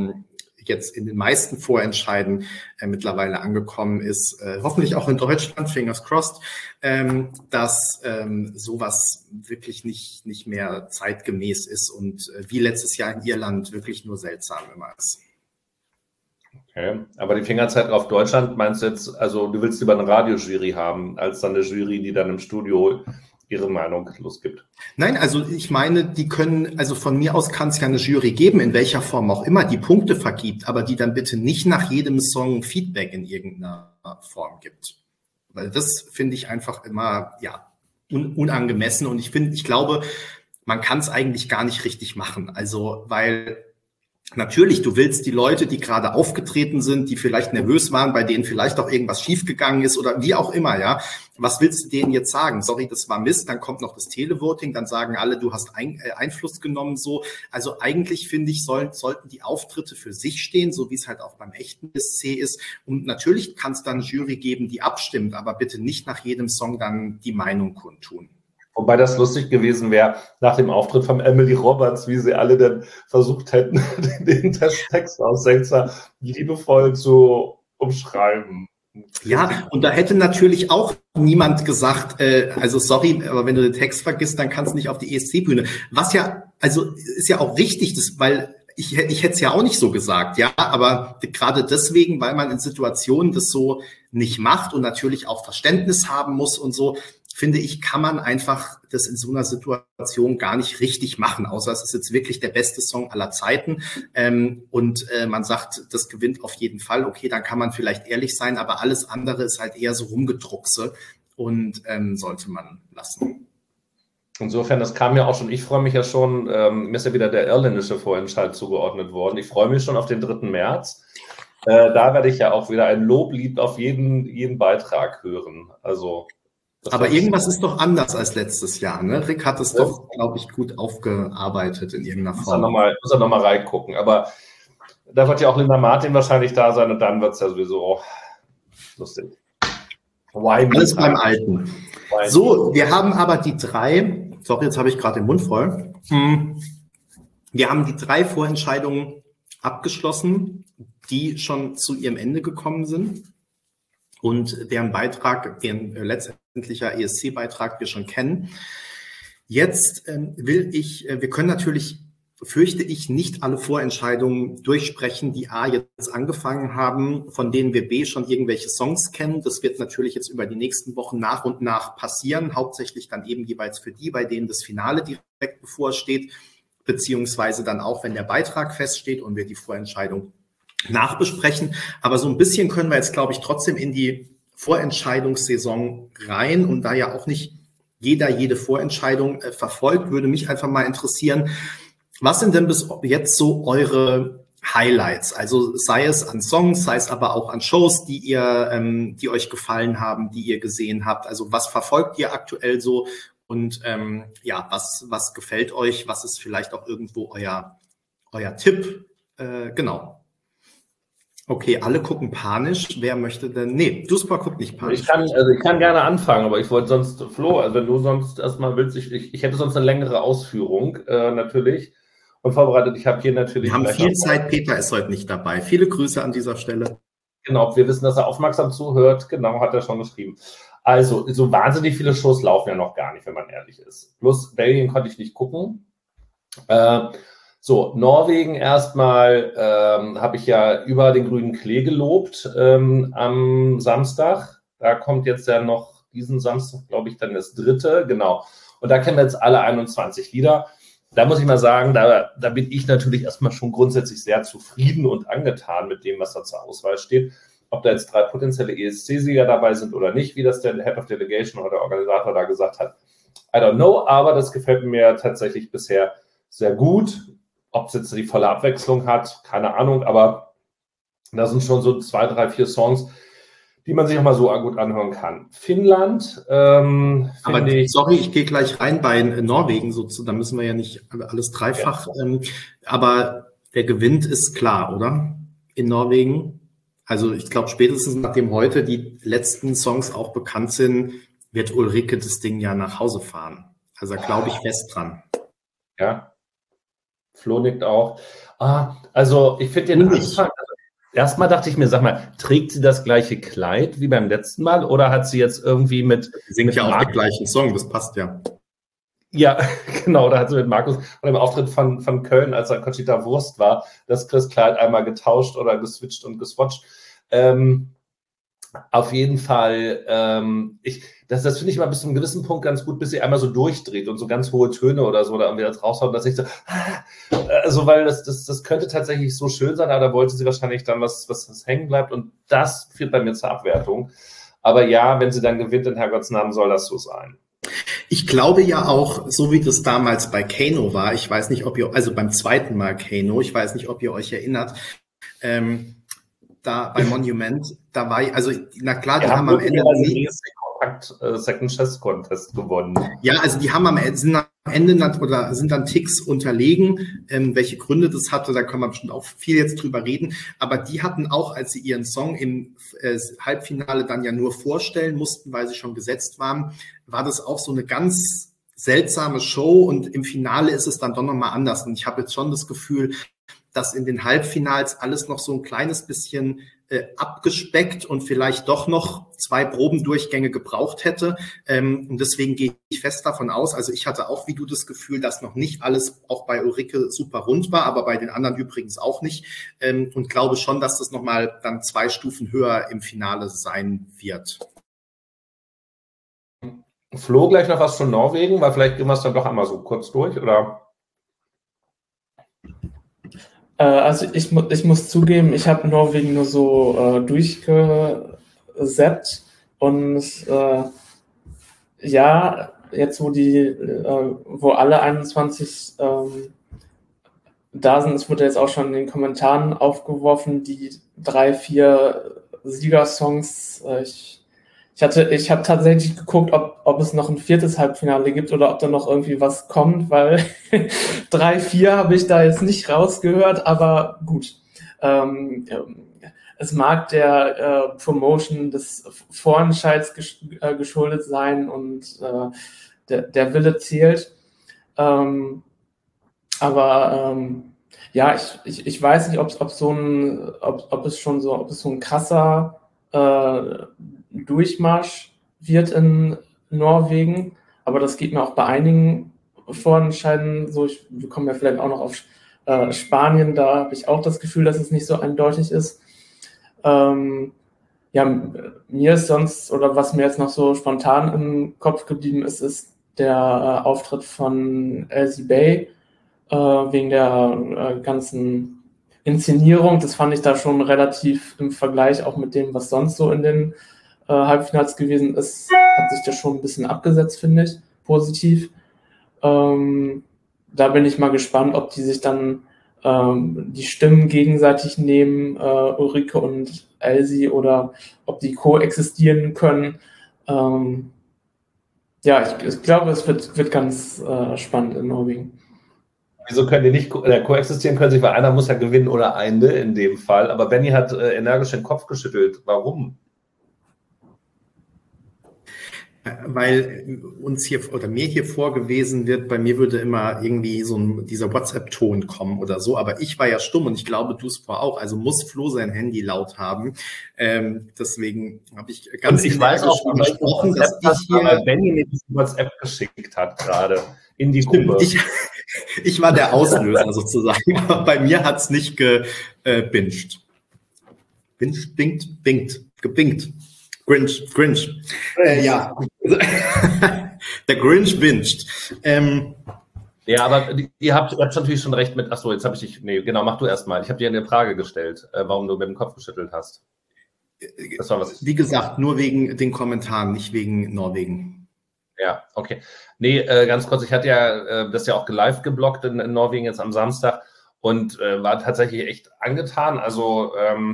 jetzt in den meisten Vorentscheiden mittlerweile angekommen ist, hoffentlich auch in Deutschland, fingers crossed, dass sowas wirklich nicht mehr zeitgemäß ist und wie letztes Jahr in Irland wirklich nur seltsam immer ist. Okay, aber die Fingerzeit auf Deutschland meinst du jetzt, also du willst lieber eine Radiojury haben, als dann eine Jury, die dann im Studio ihre Meinung losgibt? Nein, also ich meine, die können, also von mir aus kann es ja eine Jury geben, in welcher Form auch immer, die Punkte vergibt, aber die dann bitte nicht nach jedem Song Feedback in irgendeiner Form gibt. Weil das finde ich einfach immer, ja, unangemessen und ich glaube, man kann es eigentlich gar nicht richtig machen. Also, weil natürlich, du willst die Leute, die gerade aufgetreten sind, die vielleicht nervös waren, bei denen vielleicht auch irgendwas schiefgegangen ist oder wie auch immer, ja. Was willst du denen jetzt sagen? Sorry, das war Mist, dann kommt noch das Televoting, dann sagen alle, du hast Einfluss genommen, so. Also eigentlich finde ich, sollten die Auftritte für sich stehen, so wie es halt auch beim echten ESC ist. Und natürlich kann es dann eine Jury geben, die abstimmt, aber bitte nicht nach jedem Song dann die Meinung kundtun. Wobei das lustig gewesen wäre, nach dem Auftritt von Emily Roberts, wie sie alle dann versucht hätten, den Text aus Sechser liebevoll zu umschreiben. Ja, und da hätte natürlich auch niemand gesagt, also sorry, aber wenn du den Text vergisst, dann kannst du nicht auf die ESC-Bühne. Was ja, also ist ja auch richtig, weil ich hätte es ja auch nicht so gesagt, ja, aber gerade deswegen, weil man in Situationen das so nicht macht und natürlich auch Verständnis haben muss und so, finde ich, kann man einfach das in so einer Situation gar nicht richtig machen, außer es ist jetzt wirklich der beste Song aller Zeiten und man sagt, das gewinnt auf jeden Fall. Okay, dann kann man vielleicht ehrlich sein, aber alles andere ist halt eher so Rumgedruckse und sollte man lassen. Insofern, das kam ja auch schon, ich freue mich ja schon, mir ist ja wieder der irländische Vorentscheid zugeordnet worden. Ich freue mich schon auf den 3. März. Da werde ich ja auch wieder ein Loblied auf jeden Beitrag hören. Also, aber irgendwas ist doch anders als letztes Jahr, ne? Rick hat es doch, glaube ich, gut aufgearbeitet in irgendeiner Form. Muss er nochmal reingucken. Aber da wird ja auch Linda Martin wahrscheinlich da sein und dann wird es ja sowieso lustig. Alles beim Alten. So, wir haben aber die 3, sorry, jetzt habe ich gerade den Mund voll. Wir haben die 3 Vorentscheidungen abgeschlossen, die schon zu ihrem Ende gekommen sind und deren Beitrag, deren letztendlicher ESC-Beitrag wir schon kennen. Jetzt wir können natürlich, fürchte ich, nicht alle Vorentscheidungen durchsprechen, die A jetzt angefangen haben, von denen wir B schon irgendwelche Songs kennen. Das wird natürlich jetzt über die nächsten Wochen nach und nach passieren, hauptsächlich dann eben jeweils für die, bei denen das Finale direkt bevorsteht, beziehungsweise dann auch, wenn der Beitrag feststeht und wir die Vorentscheidung nachbesprechen. Aber so ein bisschen können wir jetzt, glaube ich, trotzdem in die Vorentscheidungssaison rein und da ja auch nicht jede Vorentscheidung verfolgt, würde mich einfach mal interessieren, was sind denn bis jetzt so eure Highlights? Also sei es an Songs, sei es aber auch an Shows, die euch gefallen haben, die ihr gesehen habt. Also was verfolgt ihr aktuell so? Und was gefällt euch? Was ist vielleicht auch irgendwo euer Tipp? Genau. Okay, alle gucken panisch. Wer möchte denn? Nee, Duspa guckt nicht panisch. Ich kann gerne anfangen, aber ich wollte sonst, Flo, also wenn du sonst erstmal willst, ich hätte sonst eine längere Ausführung natürlich und vorbereitet. Ich habe hier natürlich. Wir haben viel Zeit, Peter ist heute nicht dabei. Viele Grüße an dieser Stelle. Genau, wir wissen, dass er aufmerksam zuhört. Genau, hat er schon geschrieben. Also, so wahnsinnig viele Shows laufen ja noch gar nicht, wenn man ehrlich ist. Plus, Belgien konnte ich nicht gucken. Norwegen erstmal habe ich ja über den grünen Klee gelobt am Samstag. Da kommt jetzt ja noch diesen Samstag, glaube ich, dann das 3. Genau. Und da kennen wir jetzt alle 21 Lieder. Da muss ich mal sagen, da bin ich natürlich erstmal schon grundsätzlich sehr zufrieden und angetan mit dem, was da zur Auswahl steht. Ob da jetzt 3 potenzielle ESC-Sieger dabei sind oder nicht, wie das der Head of Delegation oder der Organisator da gesagt hat, I don't know, aber das gefällt mir tatsächlich bisher sehr gut. Ob es jetzt die volle Abwechslung hat, keine Ahnung, aber da sind schon so 2, 3, 4 Songs, die man sich auch mal so gut anhören kann. Finnland, sorry, ich gehe gleich rein bei Norwegen, da müssen wir ja nicht alles dreifach, aber der Gewinn ist klar, oder? In Norwegen. Also ich glaube, spätestens nachdem heute die letzten Songs auch bekannt sind, wird Ulrike das Ding ja nach Hause fahren. Also da glaube ich fest dran. Ja. Flo nickt auch. Also ich finde den Anfang, erstmal dachte ich mir, sag mal, trägt sie das gleiche Kleid wie beim letzten Mal oder hat sie jetzt irgendwie Sie singt ja auch den gleichen Song, das passt ja. Ja, genau, da hat sie mit Markus bei dem Auftritt von Köln, als er Conchita Wurst war, das Kleid einmal getauscht oder geswitcht und geswatcht. Auf jeden Fall, das finde ich immer bis zu einem gewissen Punkt ganz gut, bis sie einmal so durchdreht und so ganz hohe Töne oder so da irgendwie das raushaut, dass ich so, weil das könnte tatsächlich so schön sein, aber da wollte sie wahrscheinlich dann was hängen bleibt und das führt bei mir zur Abwertung. Aber ja, wenn sie dann gewinnt, in Herrgotts Namen soll das so sein. Ich glaube ja auch, so wie das damals bei Kano war, ich weiß nicht, ob ihr, also beim zweiten Mal Kano, ich weiß nicht, ob ihr euch erinnert, da bei Monument, da war, also na klar, die haben am Ende Second Chess Contest gewonnen. Ja, also die haben sind dann Ticks unterlegen. Welche Gründe das hatte, da kann man bestimmt auch viel jetzt drüber reden. Aber die hatten auch, als sie ihren Song im Halbfinale dann ja nur vorstellen mussten, weil sie schon gesetzt waren, war das auch so eine ganz seltsame Show und im Finale ist es dann doch nochmal anders. Und ich habe jetzt schon das Gefühl, dass in den Halbfinals alles noch so ein kleines bisschen abgespeckt und vielleicht doch noch 2 Probendurchgänge gebraucht hätte. Und deswegen gehe ich fest davon aus, also ich hatte auch wie du das Gefühl, dass noch nicht alles auch bei Ulrike super rund war, aber bei den anderen übrigens auch nicht. Und glaube schon, dass das nochmal dann 2 Stufen höher im Finale sein wird. Flo, gleich noch was von Norwegen, weil vielleicht gehen wir es dann doch einmal so kurz durch, oder? Also ich muss zugeben, ich habe Norwegen nur so durchgesappt und jetzt wo alle 21 da sind, es wurde jetzt auch schon in den Kommentaren aufgeworfen, die 3, 4 Siegersongs. Ich habe tatsächlich geguckt, ob es noch ein 4. Halbfinale gibt oder ob da noch irgendwie was kommt, weil 3, 4 habe ich da jetzt nicht rausgehört, aber gut. Es mag der Promotion des Vorentscheids geschuldet sein und der Wille zählt. Aber ich weiß nicht, ob es so ein krasser Durchmarsch wird in Norwegen, aber das geht mir auch bei einigen Vorentscheiden so. Wir kommen ja vielleicht auch noch auf Spanien, da habe ich auch das Gefühl, dass es nicht so eindeutig ist. Mir ist sonst, oder was mir jetzt noch so spontan im Kopf geblieben ist der Auftritt von Elsie Bay wegen der ganzen Inszenierung. Das fand ich da schon relativ im Vergleich auch mit dem, was sonst so in den Halbfinals gewesen ist, hat sich das schon ein bisschen abgesetzt, finde ich, positiv. Da bin ich mal gespannt, ob die sich dann die Stimmen gegenseitig nehmen, Ulrike und Elsie, oder ob die koexistieren können. Ich glaube, es wird ganz spannend in Norwegen. Wieso können die nicht koexistieren können sich, weil einer muss ja gewinnen oder eine in dem Fall. Aber Benny hat energisch den Kopf geschüttelt. Warum? Weil uns hier oder mir hier vorgelesen wird, bei mir würde immer irgendwie dieser WhatsApp-Ton kommen oder so, aber ich war ja stumm und ich glaube, du es auch, also muss Flo sein Handy laut haben. Deswegen habe ich ganz und ich weiß auch, gesprochen, dass ich hier Benny mir diesen WhatsApp geschickt hat gerade in die Gruppe. Ich war der Auslöser sozusagen, aber bei mir hat es nicht gebinged. Gebingt. Grinch. Ja. Der Grinch binged. Ja, aber ihr habt natürlich schon recht mit, achso, jetzt habe ich dich, mach du erst mal. Ich habe dir eine Frage gestellt, warum du mit dem Kopf geschüttelt hast. Das war was. Wie gesagt, nur wegen den Kommentaren, nicht wegen Norwegen. Ja, okay. Nee, ganz kurz, ich hatte ja das ja auch live geblockt in Norwegen jetzt am Samstag und war tatsächlich echt angetan, also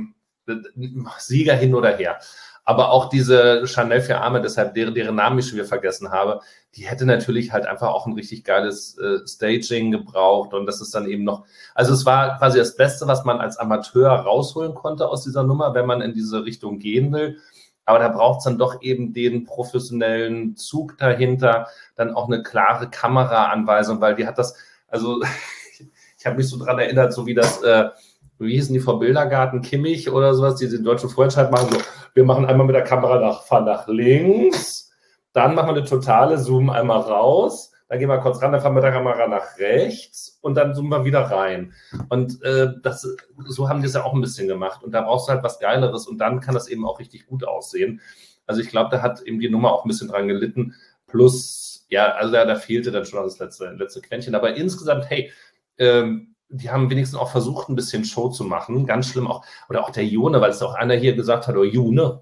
Sieger hin oder her. Aber auch diese Chanel für Arme, deshalb deren Namen ich schon wieder vergessen habe, die hätte natürlich halt einfach auch ein richtig geiles Staging gebraucht und das ist dann eben noch, also es war quasi das Beste, was man als Amateur rausholen konnte aus dieser Nummer, wenn man in diese Richtung gehen will. Aber da braucht es dann doch eben den professionellen Zug dahinter, dann auch eine klare Kameraanweisung, weil die hat das, also ich habe mich so dran erinnert, so wie das, wie hießen die vor Bildergarten, Kimmich oder sowas, die den deutschen Vorentscheid machen, so, wir machen einmal mit der Kamera fahren nach links, dann machen wir eine totale, zoomen einmal raus, dann gehen wir kurz ran, dann fahren wir mit der Kamera nach rechts und dann zoomen wir wieder rein. Und so haben die es ja auch ein bisschen gemacht. Und da brauchst du halt was Geileres und dann kann das eben auch richtig gut aussehen. Also ich glaube, da hat eben die Nummer auch ein bisschen dran gelitten. Plus, ja, also da fehlte dann schon das letzte Quäntchen. Aber insgesamt, hey, die haben wenigstens auch versucht, ein bisschen Show zu machen. Ganz schlimm auch, oder auch der June, weil es auch einer hier gesagt hat, oh June,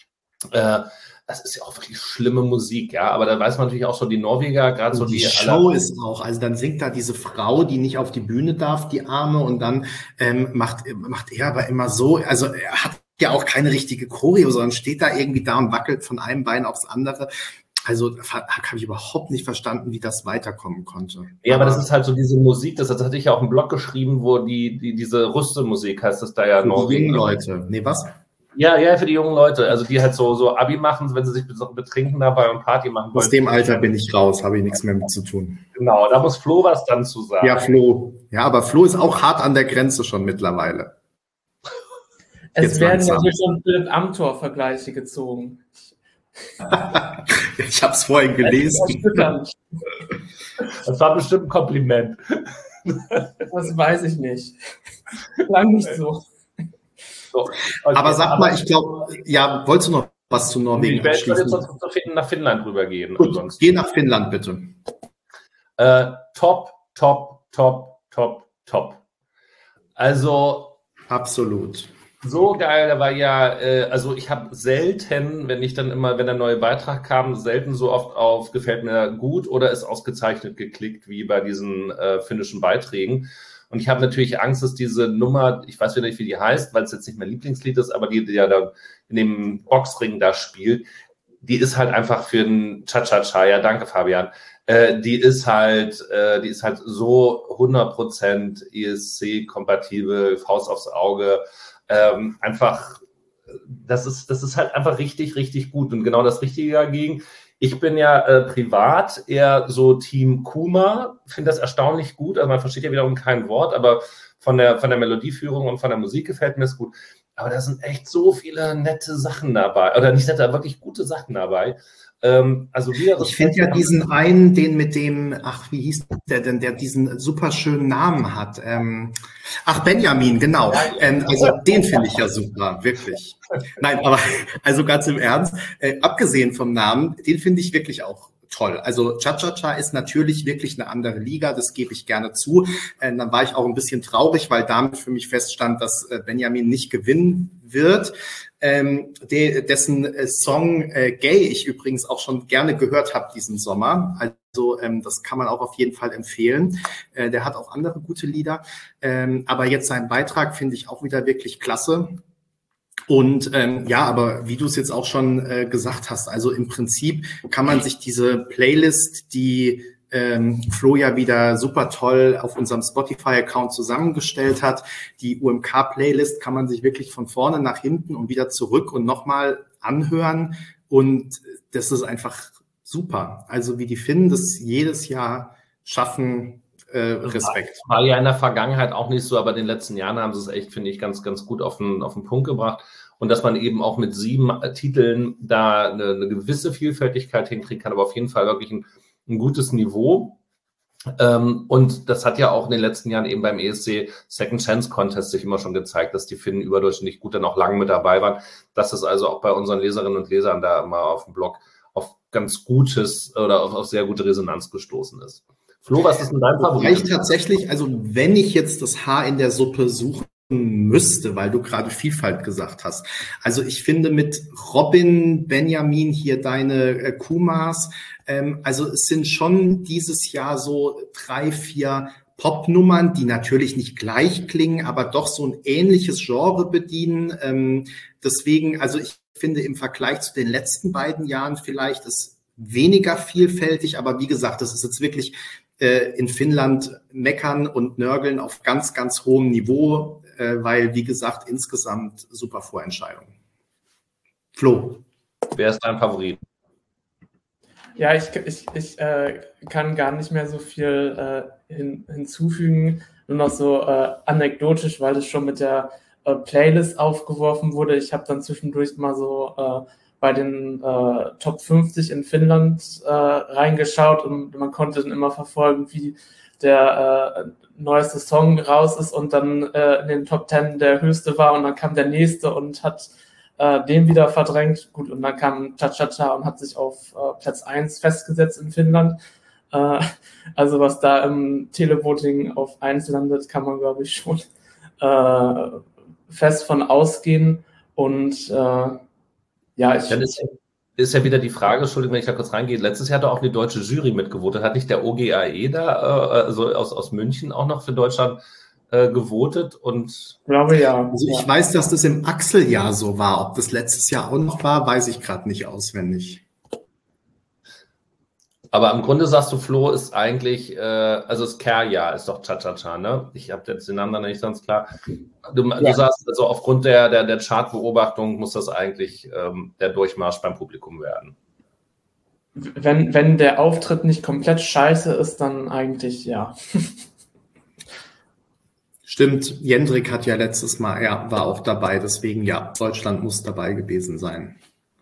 das ist ja auch wirklich schlimme Musik, ja, aber da weiß man natürlich auch schon, die Norweger, gerade so die Show ist auch, also dann singt da diese Frau, die nicht auf die Bühne darf, die Arme, und dann macht er aber immer so, also er hat ja auch keine richtige Choreo, sondern steht da irgendwie da und wackelt von einem Bein aufs andere. Also habe ich überhaupt nicht verstanden, wie das weiterkommen konnte. Ja, aber das ist halt so diese Musik, das hatte ich ja auch im Blog geschrieben, wo diese Rüstemusik heißt das da ja Norwegen. Leute, nee, was? Ja, für die jungen Leute, also die halt so Abi machen, wenn sie sich betrinken dabei und Party machen wollen. Aus dem Alter bin ich raus, habe ich nichts mehr mit zu tun. Genau, da muss Flo was dann zu sagen. Ja, Flo. Ja, aber Flo ist auch hart an der Grenze schon mittlerweile. Es werden ja schon Philipp Amthor-Vergleiche gezogen. Ich habe es vorhin gelesen. Das war bestimmt ein Kompliment. Das weiß ich nicht. Lang nicht so. So, okay. Aber sag mal, ich glaube, ja, wolltest du noch was zu Norwegen abschließen? Ich werde jetzt nach Finnland rübergehen. Gut, geh nach Finnland, bitte. Top. Also absolut. so geil, der war ja, also ich habe selten, wenn der neue Beitrag kam, selten so oft auf gefällt mir gut oder ist ausgezeichnet geklickt, wie bei diesen finnischen Beiträgen. Und ich habe natürlich Angst, dass diese Nummer, ich weiß wieder nicht, wie die heißt, weil es jetzt nicht mein Lieblingslied ist, aber die ja dann in dem Boxring da spielt, die ist halt einfach für den Cha-Cha-Cha, ja, danke Fabian, die ist halt so 100% ESC-kompatibel, Faust aufs Auge, einfach, das ist halt einfach richtig, richtig gut und genau das Richtige dagegen. Ich bin ja privat eher so Team Kuma, finde das erstaunlich gut, also man versteht ja wiederum kein Wort, aber von der Melodieführung und von der Musik gefällt mir es gut. Aber da sind echt so viele nette Sachen dabei, oder nicht nette, wirklich gute Sachen dabei. Also wieder ich finde ja diesen einen, den mit dem, wie hieß der denn, der diesen super schönen Namen hat. Benjamin, genau. Also den finde ich ja super, wirklich. Nein, aber also ganz im Ernst, abgesehen vom Namen, den finde ich wirklich auch toll. Also Cha-Cha-Cha ist natürlich wirklich eine andere Liga, das gebe ich gerne zu. Dann war ich auch ein bisschen traurig, weil damit für mich feststand, dass Benjamin nicht gewinnen wird. Dessen Song Gay ich übrigens auch schon gerne gehört habe diesen Sommer. Also das kann man auch auf jeden Fall empfehlen. Der hat auch andere gute Lieder. Aber jetzt seinen Beitrag finde ich auch wieder wirklich klasse. Und aber wie du es jetzt auch schon gesagt hast, also im Prinzip kann man sich diese Playlist, die Flo ja wieder super toll auf unserem Spotify-Account zusammengestellt hat, die UMK-Playlist kann man sich wirklich von vorne nach hinten und wieder zurück und nochmal anhören. Und das ist einfach super. Also wie die Finnen das jedes Jahr schaffen, Respekt. War ja in der Vergangenheit auch nicht so, aber in den letzten Jahren haben sie es echt, finde ich, ganz, ganz gut auf den Punkt gebracht. Und dass man eben auch mit 7 Titeln da eine gewisse Vielfältigkeit hinkriegen kann, aber auf jeden Fall wirklich ein gutes Niveau. Und das hat ja auch in den letzten Jahren eben beim ESC Second Chance Contest sich immer schon gezeigt, dass die Finnen überdurchschnittlich gut dann auch lange mit dabei waren. Dass es also auch bei unseren Leserinnen und Lesern da immer auf dem Blog auf ganz gutes oder auf sehr gute Resonanz gestoßen ist. Flo, was ist denn dein Favorit? Vielleicht tatsächlich, also wenn ich jetzt das Haar in der Suppe suchen müsste, weil du gerade Vielfalt gesagt hast. Also ich finde mit Robin, Benjamin, hier deine Kumas, also es sind schon dieses Jahr so 3, 4 Popnummern, die natürlich nicht gleich klingen, aber doch so ein ähnliches Genre bedienen. Deswegen, also ich finde im Vergleich zu den letzten beiden Jahren vielleicht ist weniger vielfältig, aber wie gesagt, das ist jetzt wirklich in Finnland meckern und nörgeln auf ganz, ganz hohem Niveau, weil, wie gesagt, insgesamt super Vorentscheidung. Flo. Wer ist dein Favorit? Ja, ich kann gar nicht mehr so viel hinzufügen, nur noch so anekdotisch, weil es schon mit der Playlist aufgeworfen wurde. Ich habe dann zwischendurch mal so bei den Top 50 in Finnland reingeschaut und man konnte dann immer verfolgen, wie der neueste Song raus ist und dann in den Top 10 der höchste war und dann kam der nächste und hat den wieder verdrängt. Gut, und dann kam Cha-Cha-Cha und hat sich auf Platz 1 festgesetzt in Finnland. Also was da im Televoting auf 1 landet, kann man, glaube ich, schon fest von ausgehen. Und Dann ist ja wieder die Frage, Entschuldigung, wenn ich da kurz reingehe, letztes Jahr hat auch eine deutsche Jury mitgevotet. Hat nicht der OGAE da, also aus München auch noch für Deutschland gewotet? Und ich glaube, ja. Also ich weiß, dass das im Axel-Jahr so war. Ob das letztes Jahr auch noch war, weiß ich gerade nicht auswendig. Aber im Grunde sagst du, Flo, ist eigentlich, also das Care-Jahr ist doch Cha-Cha-Cha, ne? Ich habe jetzt den Namen dann nicht ganz klar. Du sagst, also aufgrund der Chartbeobachtung muss das eigentlich der Durchmarsch beim Publikum werden. Wenn der Auftritt nicht komplett scheiße ist, dann eigentlich ja. Stimmt, Jendrik hat ja letztes Mal, war auch dabei, deswegen ja, Deutschland muss dabei gewesen sein.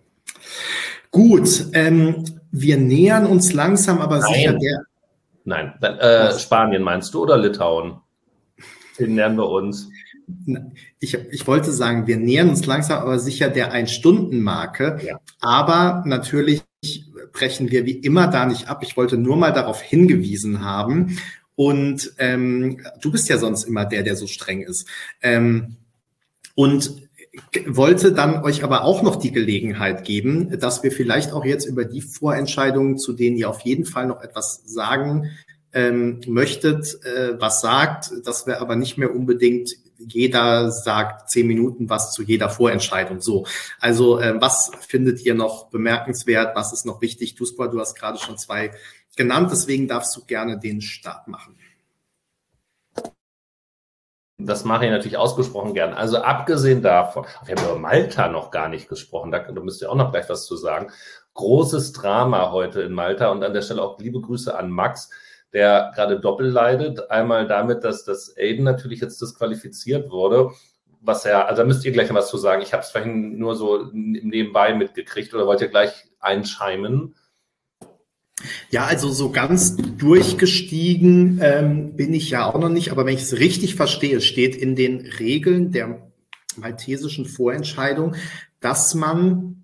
Gut, wir nähern uns langsam, aber sicher der... Nein, Spanien meinst du oder Litauen? Den nähern wir uns. Ich wollte sagen, wir nähern uns langsam, aber sicher der 1-Stunden-Marke. Ja. Aber natürlich brechen wir wie immer da nicht ab. Ich wollte nur mal darauf hingewiesen haben. Und du bist ja sonst immer der so streng ist. Und wollte dann euch aber auch noch die Gelegenheit geben, dass wir vielleicht auch jetzt über die Vorentscheidungen, zu denen ihr auf jeden Fall noch etwas sagen möchtet, was sagt, dass wir aber nicht mehr unbedingt jeder sagt 10 Minuten was zu jeder Vorentscheidung. So, also was findet ihr noch bemerkenswert? Was ist noch wichtig? Duspa, du hast gerade schon 2 genannt, deswegen darfst du gerne den Start machen. Das mache ich natürlich ausgesprochen gern. Also abgesehen davon, wir haben über Malta noch gar nicht gesprochen, da müsst ihr auch noch gleich was zu sagen. Großes Drama heute in Malta und an der Stelle auch liebe Grüße an Max, der gerade doppelt leidet. Einmal damit, dass das Aiden natürlich jetzt disqualifiziert wurde, also da müsst ihr gleich noch was zu sagen. Ich habe es vorhin nur so nebenbei mitgekriegt, oder wollt ihr gleich einscheimen? Ja, also so ganz durchgestiegen bin ich ja auch noch nicht, aber wenn ich es richtig verstehe, steht in den Regeln der maltesischen Vorentscheidung, dass man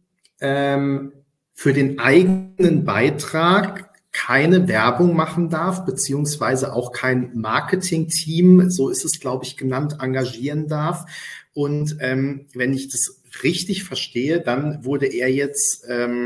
für den eigenen Beitrag keine Werbung machen darf, beziehungsweise auch kein Marketing-Team, so ist es, glaube ich, genannt, engagieren darf. Und wenn ich das richtig verstehe, dann wurde er jetzt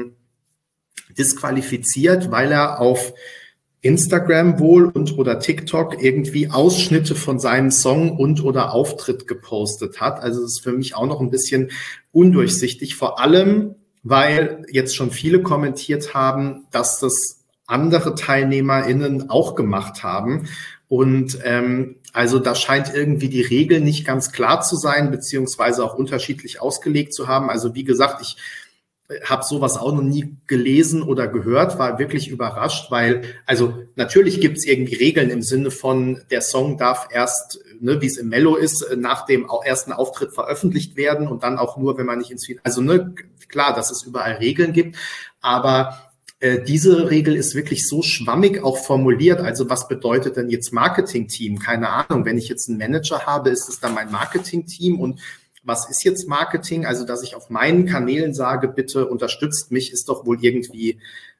disqualifiziert, weil er auf Instagram wohl und oder TikTok irgendwie Ausschnitte von seinem Song und oder Auftritt gepostet hat. Also das ist für mich auch noch ein bisschen undurchsichtig, vor allem, weil jetzt schon viele kommentiert haben, dass das andere TeilnehmerInnen auch gemacht haben. Und also da scheint irgendwie die Regel nicht ganz klar zu sein, beziehungsweise auch unterschiedlich ausgelegt zu haben. Also wie gesagt, ich habe sowas auch noch nie gelesen oder gehört, war wirklich überrascht, weil, also natürlich gibt es irgendwie Regeln im Sinne von, der Song darf erst, ne, wie es im Mello ist, nach dem ersten Auftritt veröffentlicht werden und dann auch nur, wenn man nicht ins Finale, also ne, klar, dass es überall Regeln gibt, aber diese Regel ist wirklich so schwammig auch formuliert. Also was bedeutet denn jetzt Marketing-Team? Keine Ahnung. Wenn ich jetzt einen Manager habe, ist es dann mein Marketing-Team und was ist jetzt Marketing? Also, dass ich auf meinen Kanälen sage, bitte unterstützt mich, ist doch wohl irgendwie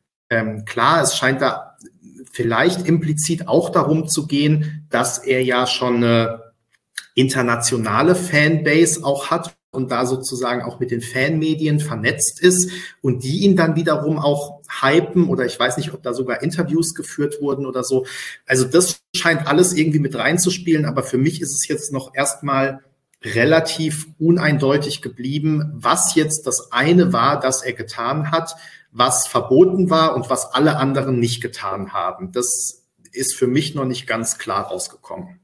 klar. Es scheint da vielleicht implizit auch darum zu gehen, dass er ja schon eine internationale Fanbase auch hat und da sozusagen auch mit den Fanmedien vernetzt ist und die ihn dann wiederum auch hypen oder ich weiß nicht, ob da sogar Interviews geführt wurden oder so. Also das scheint alles irgendwie mit reinzuspielen, aber für mich ist es jetzt noch erstmal relativ uneindeutig geblieben, was jetzt das eine war, das er getan hat, was verboten war und was alle anderen nicht getan haben. Das ist für mich noch nicht ganz klar rausgekommen.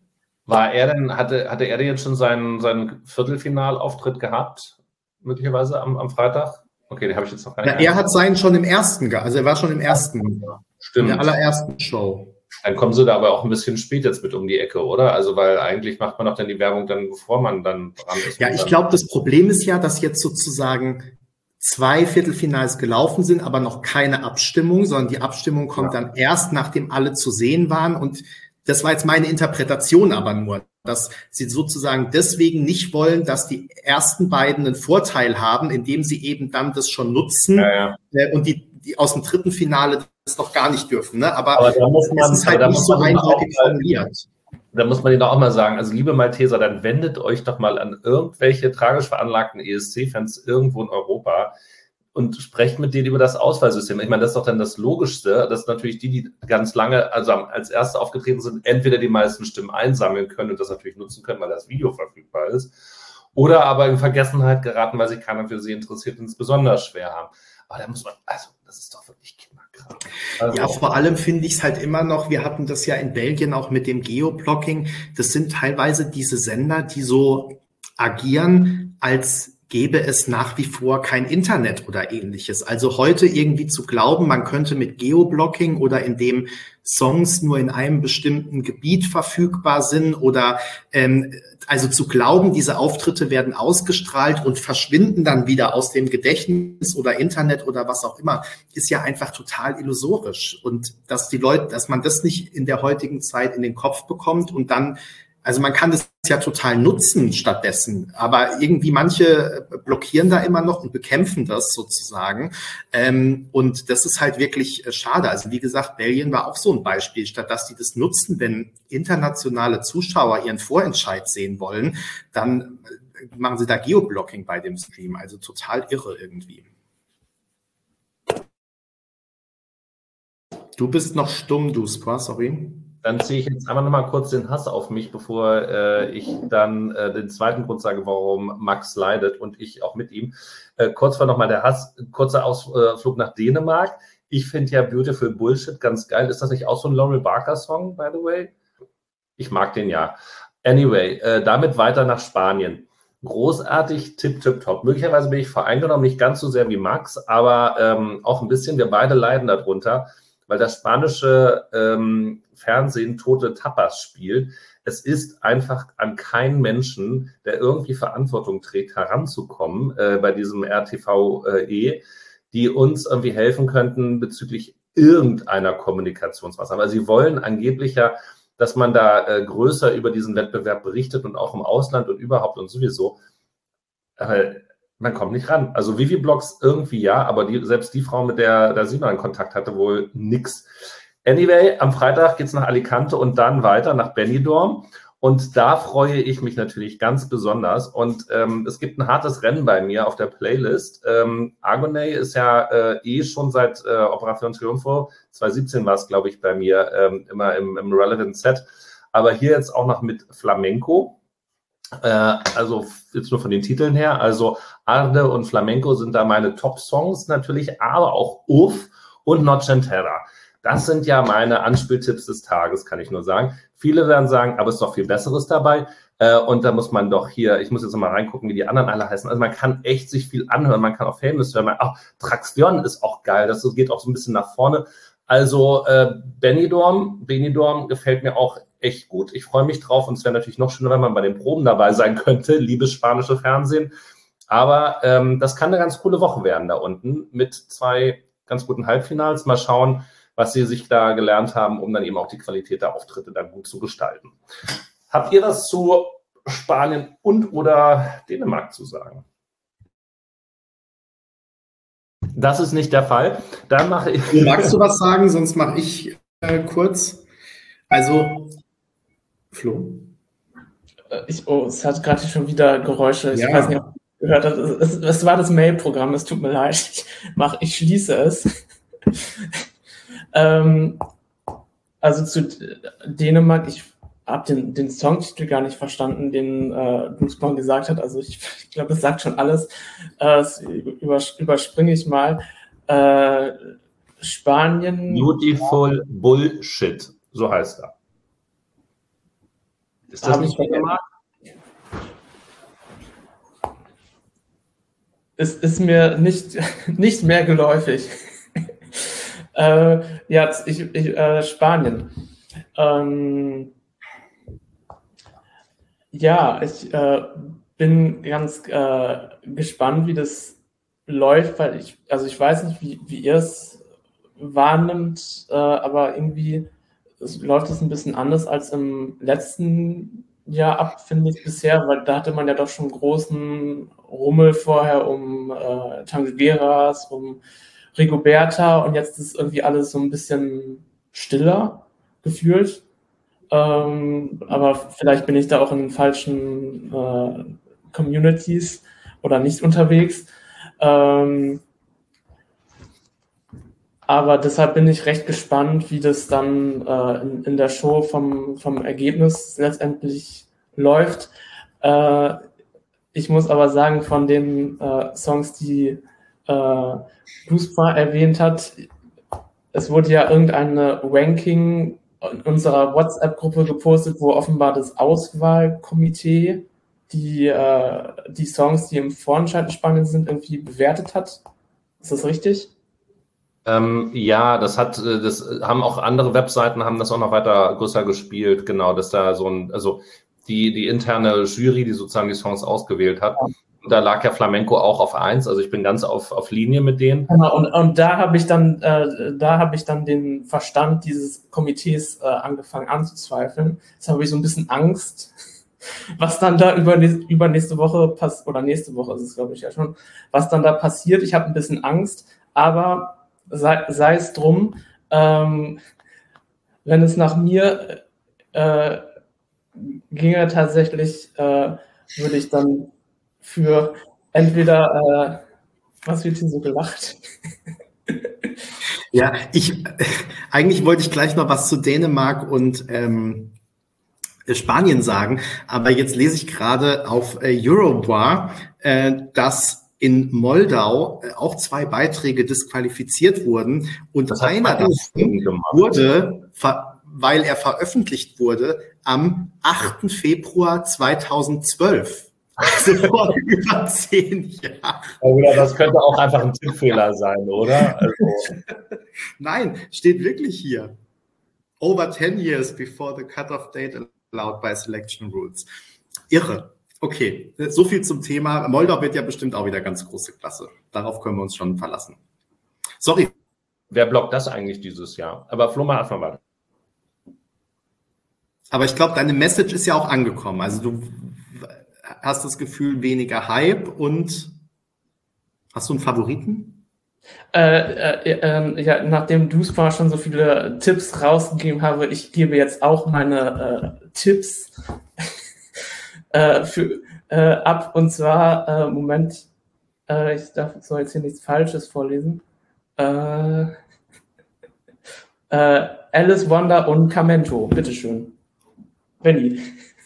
Hatte er denn jetzt schon seinen Viertelfinalauftritt gehabt, möglicherweise am Freitag? Okay, den habe ich jetzt noch gar nicht. Ja, er hat seinen schon im ersten, also er war schon im ersten, stimmt, in der allerersten Show. Dann kommen sie da aber auch ein bisschen spät jetzt mit um die Ecke, oder? Also, weil eigentlich macht man doch dann die Werbung dann, bevor man dann dran ist. Ja, ich glaube, das Problem ist ja, dass jetzt sozusagen 2 Viertelfinals gelaufen sind, aber noch keine Abstimmung, sondern die Abstimmung kommt dann erst, nachdem alle zu sehen waren. Und das war jetzt meine Interpretation aber nur, dass sie sozusagen deswegen nicht wollen, dass die ersten beiden einen Vorteil haben, indem sie eben dann das schon nutzen und die aus dem dritten Finale das noch gar nicht dürfen. Ne? Aber da muss man, es ist halt nicht so eindeutig formuliert. Da muss man ihnen auch mal sagen, also liebe Malteser, dann wendet euch doch mal an irgendwelche tragisch veranlagten ESC-Fans irgendwo in Europa und sprecht mit denen über das Auswahlsystem. Ich meine, das ist doch dann das Logischste, dass natürlich die ganz lange, also als Erste aufgetreten sind, entweder die meisten Stimmen einsammeln können und das natürlich nutzen können, weil das Video verfügbar ist, oder aber in Vergessenheit geraten, weil sich keiner für sie interessiert und es besonders schwer haben. Aber da muss man, also das ist doch wirklich Kinderkram. Also, ja, vor allem finde ich es halt immer noch, wir hatten das ja in Belgien auch mit dem Geoblocking, das sind teilweise diese Sender, die so agieren, als gäbe es nach wie vor kein Internet oder ähnliches. Also heute irgendwie zu glauben, man könnte mit Geoblocking oder indem Songs nur in einem bestimmten Gebiet verfügbar sind oder also zu glauben, diese Auftritte werden ausgestrahlt und verschwinden dann wieder aus dem Gedächtnis oder Internet oder was auch immer, ist ja einfach total illusorisch. Und dass die Leute, dass man das nicht in der heutigen Zeit in den Kopf bekommt und dann, also man kann das ja total nutzen stattdessen, aber irgendwie manche blockieren da immer noch und bekämpfen das sozusagen. Und das ist halt wirklich schade. Also wie gesagt, Belgien war auch so ein Beispiel. Statt dass die das nutzen, wenn internationale Zuschauer ihren Vorentscheid sehen wollen, dann machen sie da Geoblocking bei dem Stream, also total irre irgendwie. Du bist noch stumm, du Spa, sorry. Dann ziehe ich jetzt einmal nochmal kurz den Hass auf mich, bevor ich dann den zweiten Grund sage, warum Max leidet und ich auch mit ihm. Kurz vor nochmal der Hass, kurzer Ausflug nach Dänemark. Ich finde ja Beautiful Bullshit ganz geil. Ist das nicht auch so ein Laurel Barker-Song, by the way? Ich mag den ja. Anyway, damit weiter nach Spanien. Großartig, tipp, top. Möglicherweise bin ich voreingenommen, nicht ganz so sehr wie Max, aber auch ein bisschen. Wir beide leiden darunter, weil das spanische Fernsehen tote Tapas spielt. Es ist einfach an keinen Menschen, der irgendwie Verantwortung trägt, heranzukommen bei diesem RTVE, die uns irgendwie helfen könnten bezüglich irgendeiner Kommunikationsmaßnahme. Also sie wollen angeblich ja, dass man da größer über diesen Wettbewerb berichtet und auch im Ausland und überhaupt und sowieso. Aber man kommt nicht ran. Also Vivi-Blogs irgendwie ja, aber selbst die Frau, mit der Simon Kontakt hatte, wohl nix. Anyway, am Freitag geht's nach Alicante und dann weiter nach Benidorm. Und da freue ich mich natürlich ganz besonders. Und es gibt ein hartes Rennen bei mir auf der Playlist. Argonay ist ja schon seit Operation Triunfo, 2017 war es, glaube ich, bei mir immer im Relevant Set. Aber hier jetzt auch noch mit Flamenco. Also jetzt nur von den Titeln her. Also Arde und Flamenco sind da meine Top-Songs natürlich, aber auch Uff und Noche Entera. Das sind ja meine Anspieltipps des Tages, kann ich nur sagen. Viele werden sagen, aber es ist doch viel Besseres dabei. Und da muss man doch hier, ich muss jetzt mal reingucken, wie die anderen alle heißen. Also man kann echt sich viel anhören. Man kann auch Famous hören. Auch Traxion ist auch geil. Das geht auch so ein bisschen nach vorne. Also Benidorm gefällt mir auch echt gut. Ich freue mich drauf. Und es wäre natürlich noch schöner, wenn man bei den Proben dabei sein könnte. Liebes spanische Fernsehen. Aber das kann eine ganz coole Woche werden da unten mit 2 ganz guten Halbfinals. Mal schauen, was sie sich da gelernt haben, um dann eben auch die Qualität der Auftritte dann gut zu gestalten. Habt ihr was zu Spanien und oder Dänemark zu sagen? Das ist nicht der Fall. Dann mache ich... Magst du was sagen? Sonst mache ich kurz. Also, Flo? Es hat gerade schon wieder Geräusche. Ich Ja. weiß nicht, ob ihr gehört habt. Es war das Mail-Programm. Es tut mir leid. Ich schließe es. Also zu Dänemark, ich habe den Songtitel gar nicht verstanden, den Bluesborn gesagt hat. Also ich glaube, das sagt schon alles. Das überspringe ich mal. Spanien. Beautiful Bullshit, so heißt er. Ist das nicht Dänemark? Es ist mir nicht mehr geläufig. Spanien. Ich bin ganz gespannt, wie das läuft, weil ich weiß nicht, wie ihr es wahrnimmt, aber irgendwie läuft es ein bisschen anders als im letzten Jahr ab, finde ich bisher, weil da hatte man ja doch schon großen Rummel vorher um Tangeras, um Rigoberta und jetzt ist irgendwie alles so ein bisschen stiller gefühlt. Aber vielleicht bin ich da auch in den falschen Communities oder nicht unterwegs. Aber deshalb bin ich recht gespannt, wie das dann in der Show vom Ergebnis letztendlich läuft. Ich muss aber sagen, von den Songs, die Bluesbar erwähnt hat, es wurde ja irgendeine Ranking in unserer WhatsApp-Gruppe gepostet, wo offenbar das Auswahlkomitee die Songs, die im Vorentscheid in Spanien sind, irgendwie bewertet hat. Ist das richtig? Ja, das haben auch andere Webseiten, haben das auch noch weiter größer gespielt, genau, dass da also die interne Jury, die sozusagen die Songs ausgewählt hat. Da lag ja Flamenco auch auf 1, also ich bin ganz auf Linie mit denen. Genau, und da habe ich dann den Verstand dieses Komitees angefangen anzuzweifeln. Jetzt habe ich so ein bisschen Angst, was dann da übernächste Woche oder nächste Woche ist es, glaube ich, ja schon, was dann da passiert. Ich habe ein bisschen Angst, aber sei es drum, wenn es nach mir ginge tatsächlich, würde ich dann für entweder, was wird hier so gelacht? Ja, eigentlich wollte ich gleich noch was zu Dänemark und Spanien sagen, aber jetzt lese ich gerade auf Eurobar, dass in Moldau auch 2 Beiträge disqualifiziert wurden und einer davon wurde, weil er veröffentlicht wurde, am 8. Februar 2012. Also vor über 10 Jahren. Oder das könnte auch einfach ein Tippfehler sein, oder? Also. Nein, steht wirklich hier. Over 10 years before the cut-off date allowed by selection rules. Irre. Okay, so viel zum Thema. Moldau wird ja bestimmt auch wieder ganz große Klasse. Darauf können wir uns schon verlassen. Sorry. Wer blockt das eigentlich dieses Jahr? Aber Flo, mal erstmal weiter. Aber ich glaube, deine Message ist ja auch angekommen. Also du hast das Gefühl, weniger Hype und hast du einen Favoriten? Ja, nachdem du zwar schon so viele Tipps rausgegeben habe, ich gebe jetzt auch meine Tipps ab. Und zwar, Moment, ich soll jetzt hier nichts Falsches vorlesen. Alice Wonder und Camento, bitteschön. Benni.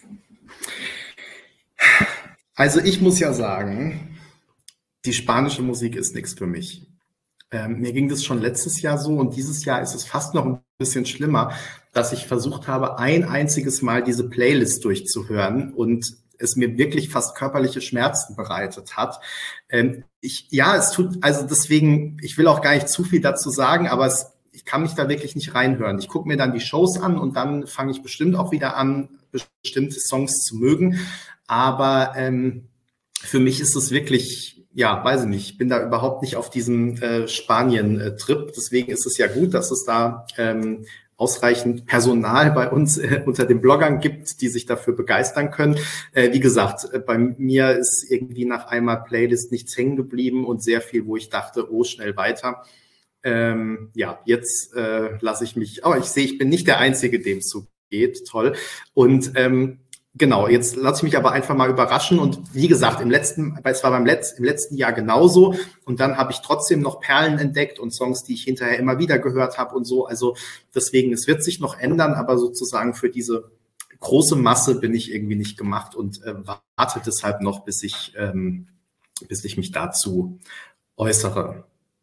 Also ich muss ja sagen, die spanische Musik ist nichts für mich. Mir ging das schon letztes Jahr so und dieses Jahr ist es fast noch ein bisschen schlimmer, dass ich versucht habe, ein einziges Mal diese Playlist durchzuhören und es mir wirklich fast körperliche Schmerzen bereitet hat. Es tut, also deswegen, ich will auch gar nicht zu viel dazu sagen, aber ich kann mich da wirklich nicht reinhören. Ich gucke mir dann die Shows an und dann fange ich bestimmt auch wieder an, bestimmte Songs zu mögen. Aber für mich ist es wirklich, ja, weiß ich nicht, ich bin da überhaupt nicht auf diesem Spanien-Trip. Deswegen ist es ja gut, dass es da ausreichend Personal bei uns unter den Bloggern gibt, die sich dafür begeistern können. Wie gesagt, bei mir ist irgendwie nach einmal Playlist nichts hängen geblieben und sehr viel, wo ich dachte, oh, schnell weiter. Jetzt lasse ich mich, aber ich sehe, ich bin nicht der Einzige, dem es so geht. Toll. Und genau, jetzt lasse ich mich aber einfach mal überraschen. Und wie gesagt, im letzten Jahr genauso. Und dann habe ich trotzdem noch Perlen entdeckt und Songs, die ich hinterher immer wieder gehört habe und so. Also deswegen, es wird sich noch ändern, aber sozusagen für diese große Masse bin ich irgendwie nicht gemacht und warte deshalb noch, bis ich mich dazu äußere.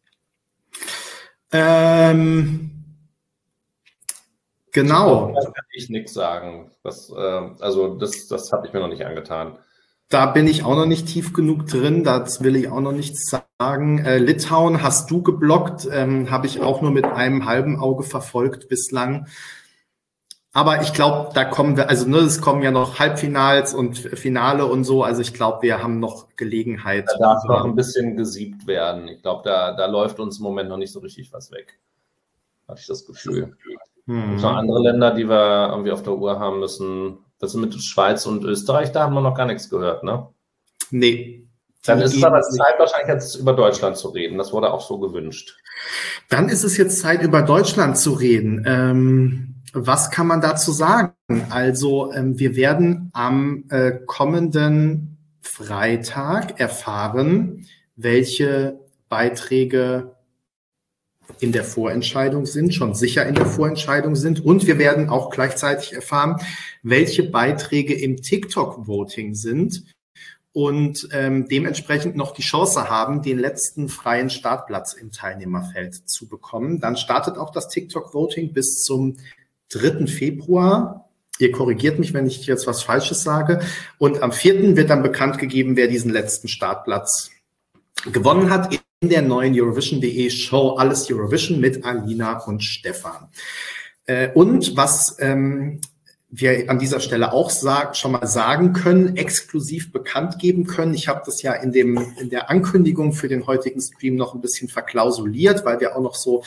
Genau. Da kann ich nichts sagen. Das habe ich mir noch nicht angetan. Da bin ich auch noch nicht tief genug drin, das will ich auch noch nichts sagen. Litauen hast du geblockt, habe ich auch nur mit einem halben Auge verfolgt bislang. Aber ich glaube, da kommen wir, also es kommen ja noch Halbfinals und Finale und so, also ich glaube, wir haben noch Gelegenheit. Da darf noch ein bisschen gesiebt werden. Ich glaube, da läuft uns im Moment noch nicht so richtig was weg. Habe ich das Gefühl. Gibt noch andere Länder, die wir irgendwie auf der Uhr haben müssen. Das sind mit Schweiz und Österreich, da haben wir noch gar nichts gehört, ne? Nee. Dann ist es aber Zeit, wahrscheinlich jetzt über Deutschland zu reden. Das wurde auch so gewünscht. Dann ist es jetzt Zeit, über Deutschland zu reden. Was kann man dazu sagen? Also wir werden am kommenden Freitag erfahren, welche Beiträge in der Vorentscheidung sind, schon sicher in der Vorentscheidung sind. Und wir werden auch gleichzeitig erfahren, welche Beiträge im TikTok-Voting sind und dementsprechend noch die Chance haben, den letzten freien Startplatz im Teilnehmerfeld zu bekommen. Dann startet auch das TikTok-Voting bis zum 3. Februar. Ihr korrigiert mich, wenn ich jetzt was Falsches sage. Und am 4. wird dann bekannt gegeben, wer diesen letzten Startplatz gewonnen hat in der neuen Eurovision.de Show Alles Eurovision mit Alina und Stefan. Und was wir an dieser Stelle auch schon mal sagen können, exklusiv bekannt geben können. Ich habe das ja in der Ankündigung für den heutigen Stream noch ein bisschen verklausuliert, weil wir auch noch so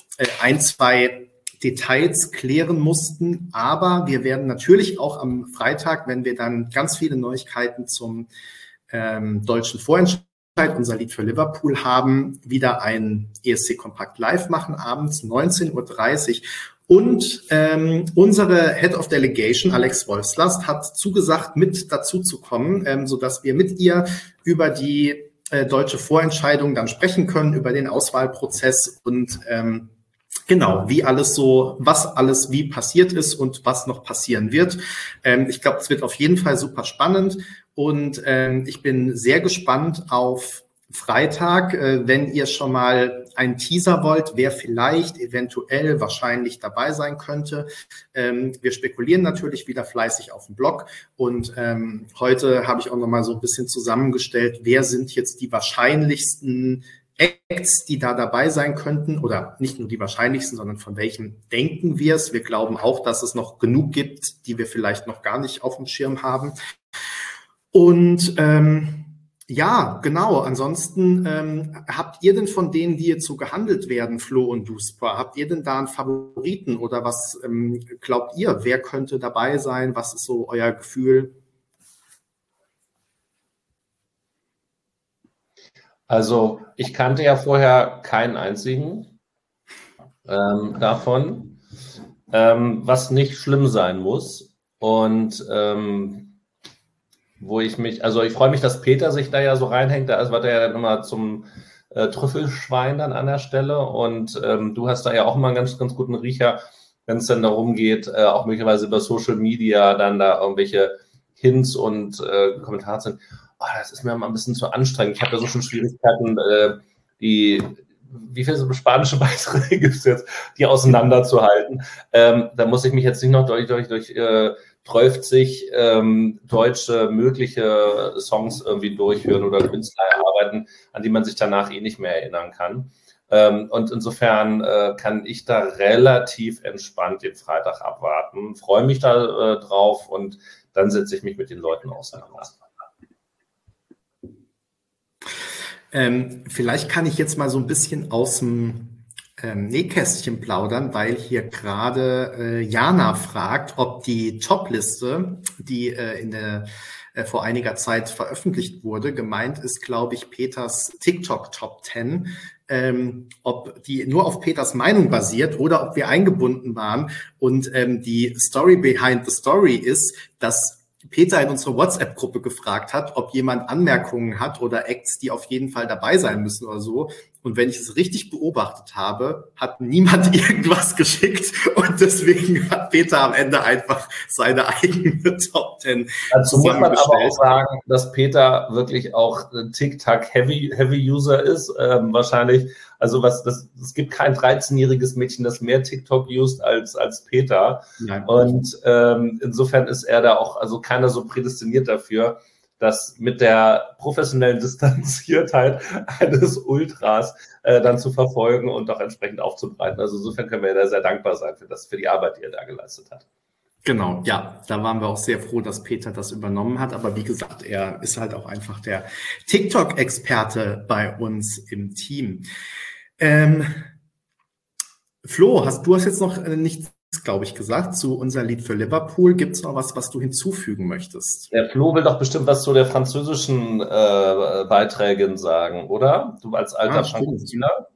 1-2 Details klären mussten. Aber wir werden natürlich auch am Freitag, wenn wir dann ganz viele Neuigkeiten zum deutschen Vorentscheid, unser Lied für Liverpool haben, wieder ein ESC Kompakt Live machen, abends 19:30 Uhr. Und unsere Head of Delegation, Alex Wolfslast, hat zugesagt, mit dazu zu kommen, sodass wir mit ihr über die deutsche Vorentscheidung dann sprechen können, über den Auswahlprozess und genau, was alles wie passiert ist und was noch passieren wird. Ich glaube, es wird auf jeden Fall super spannend und ich bin sehr gespannt auf Freitag, wenn ihr schon mal einen Teaser wollt, wer vielleicht eventuell wahrscheinlich dabei sein könnte. Wir spekulieren natürlich wieder fleißig auf dem Blog und heute habe ich auch noch mal so ein bisschen zusammengestellt, wer sind jetzt die wahrscheinlichsten Acts, die da dabei sein könnten oder nicht nur die wahrscheinlichsten, sondern von welchen denken wir es. Wir glauben auch, dass es noch genug gibt, die wir vielleicht noch gar nicht auf dem Schirm haben. Und ja, genau. Ansonsten habt ihr denn von denen, die jetzt so gehandelt werden, Flo und Duspa, habt ihr denn da einen Favoriten oder was glaubt ihr? Wer könnte dabei sein? Was ist so euer Gefühl? Also ich kannte ja vorher keinen einzigen davon, was nicht schlimm sein muss. Und ich freue mich, dass Peter sich da ja so reinhängt, da wird er ja dann immer zum Trüffelschwein dann an der Stelle und du hast da ja auch immer einen ganz, ganz guten Riecher, wenn es dann darum geht, auch möglicherweise über Social Media dann da irgendwelche Hints und Kommentare sind. Oh, das ist mir mal ein bisschen zu anstrengend. Ich habe ja so schon Schwierigkeiten, wie viele so spanische Beiträge gibt es jetzt, die auseinanderzuhalten. Da muss ich mich jetzt nicht noch durch 12 deutsche mögliche Songs irgendwie durchhören oder Künstler erarbeiten, an die man sich danach eh nicht mehr erinnern kann. Und insofern kann ich da relativ entspannt den Freitag abwarten, freue mich da drauf und dann setze ich mich mit den Leuten auseinander. Vielleicht kann ich jetzt mal so ein bisschen aus dem Nähkästchen plaudern, weil hier gerade Jana fragt, ob die Topliste, die vor einiger Zeit veröffentlicht wurde, gemeint ist, glaube ich, Peters TikTok Top 10, ob die nur auf Peters Meinung basiert oder ob wir eingebunden waren. Und die Story behind the story ist, dass Peter in unsere WhatsApp-Gruppe gefragt hat, ob jemand Anmerkungen hat oder Acts, die auf jeden Fall dabei sein müssen oder so. Und wenn ich es richtig beobachtet habe, hat niemand irgendwas geschickt und deswegen hat Peter am Ende einfach seine eigene Top 10 dazu muss man aber auch sagen, dass Peter wirklich auch TikTok-Heavy-User ist. Wahrscheinlich, also es gibt kein 13-jähriges Mädchen, das mehr TikTok used als Peter. Nein. Und insofern ist er da auch, also keiner so prädestiniert dafür, das mit der professionellen Distanziertheit eines Ultras dann zu verfolgen und auch entsprechend aufzubreiten. Also insofern können wir da sehr dankbar sein für die Arbeit, die er da geleistet hat. Genau, ja, da waren wir auch sehr froh, dass Peter das übernommen hat. Aber wie gesagt, er ist halt auch einfach der TikTok-Experte bei uns im Team. Flo, du hast jetzt noch nichts, glaube ich, gesagt zu unser Lied für Liverpool. Gibt es noch was du hinzufügen möchtest? Der Flo will doch bestimmt was zu der französischen Beiträgen sagen, oder? Du als alter Französiner.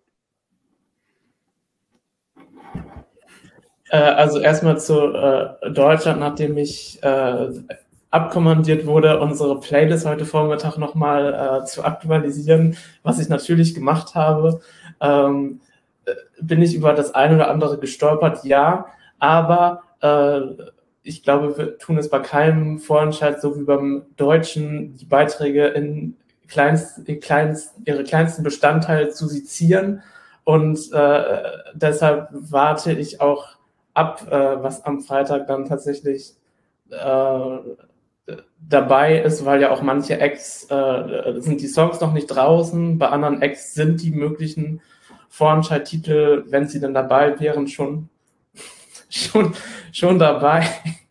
Also erstmal zu Deutschland, nachdem ich abkommandiert wurde, unsere Playlist heute Vormittag nochmal zu aktualisieren, was ich natürlich gemacht habe. Bin ich über das eine oder andere gestolpert, ja, aber ich glaube, wir tun es bei keinem Vorentscheid so wie beim Deutschen, die Beiträge in ihre kleinsten Bestandteile zu sezieren und deshalb warte ich auch ab, was am Freitag dann tatsächlich dabei ist, weil ja auch manche Acts sind die Songs noch nicht draußen, bei anderen Acts sind die möglichen Vorentscheidtitel, wenn sie denn dabei wären, schon dabei.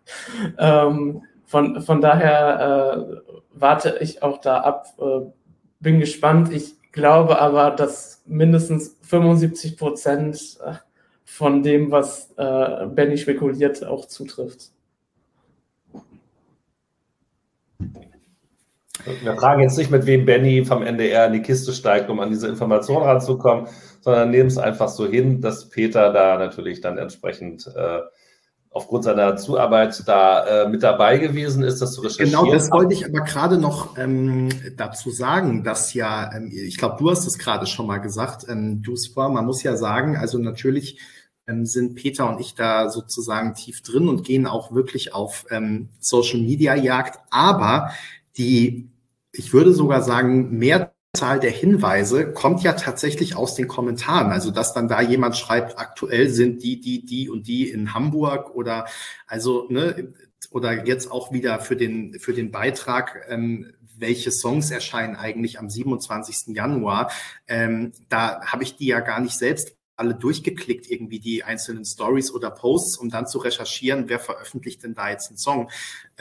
Von daher warte ich auch da ab, bin gespannt. Ich glaube aber, dass mindestens 75% von dem, was Benny spekuliert, auch zutrifft. Wir fragen jetzt nicht, mit wem Benny vom NDR in die Kiste steigt, um an diese Information ranzukommen, sondern nehmen es einfach so hin, dass Peter da natürlich dann entsprechend aufgrund seiner Zuarbeit da mit dabei gewesen ist, das zu recherchieren. Genau, das wollte ich aber gerade noch dazu sagen, dass ja, ich glaube, du hast es gerade schon mal gesagt, Duspor, man muss ja sagen, also natürlich sind Peter und ich da sozusagen tief drin und gehen auch wirklich auf Social-Media-Jagd, aber ich würde sogar sagen, Mehrzahl der Hinweise kommt ja tatsächlich aus den Kommentaren. Also, dass dann da jemand schreibt, aktuell sind die und die in Hamburg oder also, ne, oder jetzt auch wieder für den Beitrag, welche Songs erscheinen eigentlich am 27. Januar. Da habe ich die ja gar nicht selbst alle durchgeklickt, irgendwie die einzelnen Stories oder Posts, um dann zu recherchieren, wer veröffentlicht denn da jetzt einen Song,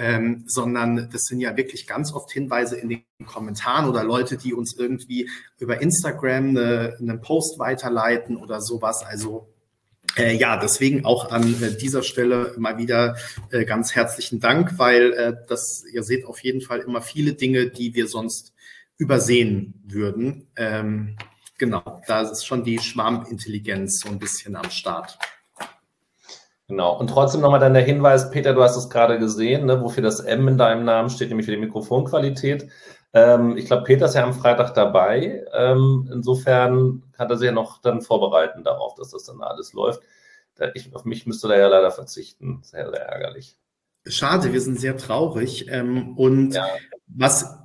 sondern das sind ja wirklich ganz oft Hinweise in den Kommentaren oder Leute, die uns irgendwie über Instagram einen Post weiterleiten oder sowas. Also ja, deswegen auch an dieser Stelle mal wieder ganz herzlichen Dank, weil ihr seht auf jeden Fall immer viele Dinge, die wir sonst übersehen würden. Genau, da ist schon die Schwarmintelligenz so ein bisschen am Start. Genau, und trotzdem nochmal dann der Hinweis, Peter, du hast es gerade gesehen, ne, wofür das M in deinem Namen steht, nämlich für die Mikrofonqualität. Ich glaube, Peter ist ja am Freitag dabei. Insofern kann er sich ja noch dann vorbereiten darauf, dass das dann alles läuft. Auf mich müsste er ja leider verzichten. Sehr, sehr ärgerlich. Schade, wir sind sehr traurig. Und ja. Was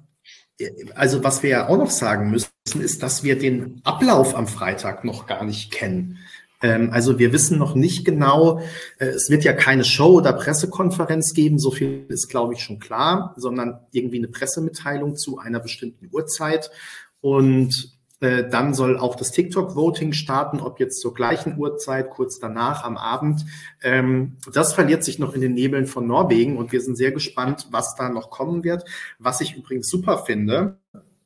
wir ja auch noch sagen müssen, ist, dass wir den Ablauf am Freitag noch gar nicht kennen. Also wir wissen noch nicht genau, es wird ja keine Show oder Pressekonferenz geben, so viel ist, glaube ich, schon klar, sondern irgendwie eine Pressemitteilung zu einer bestimmten Uhrzeit. Und dann soll auch das TikTok-Voting starten, ob jetzt zur gleichen Uhrzeit, kurz danach am Abend. Das verliert sich noch in den Nebeln von Norwegen und wir sind sehr gespannt, was da noch kommen wird. Was ich übrigens super finde,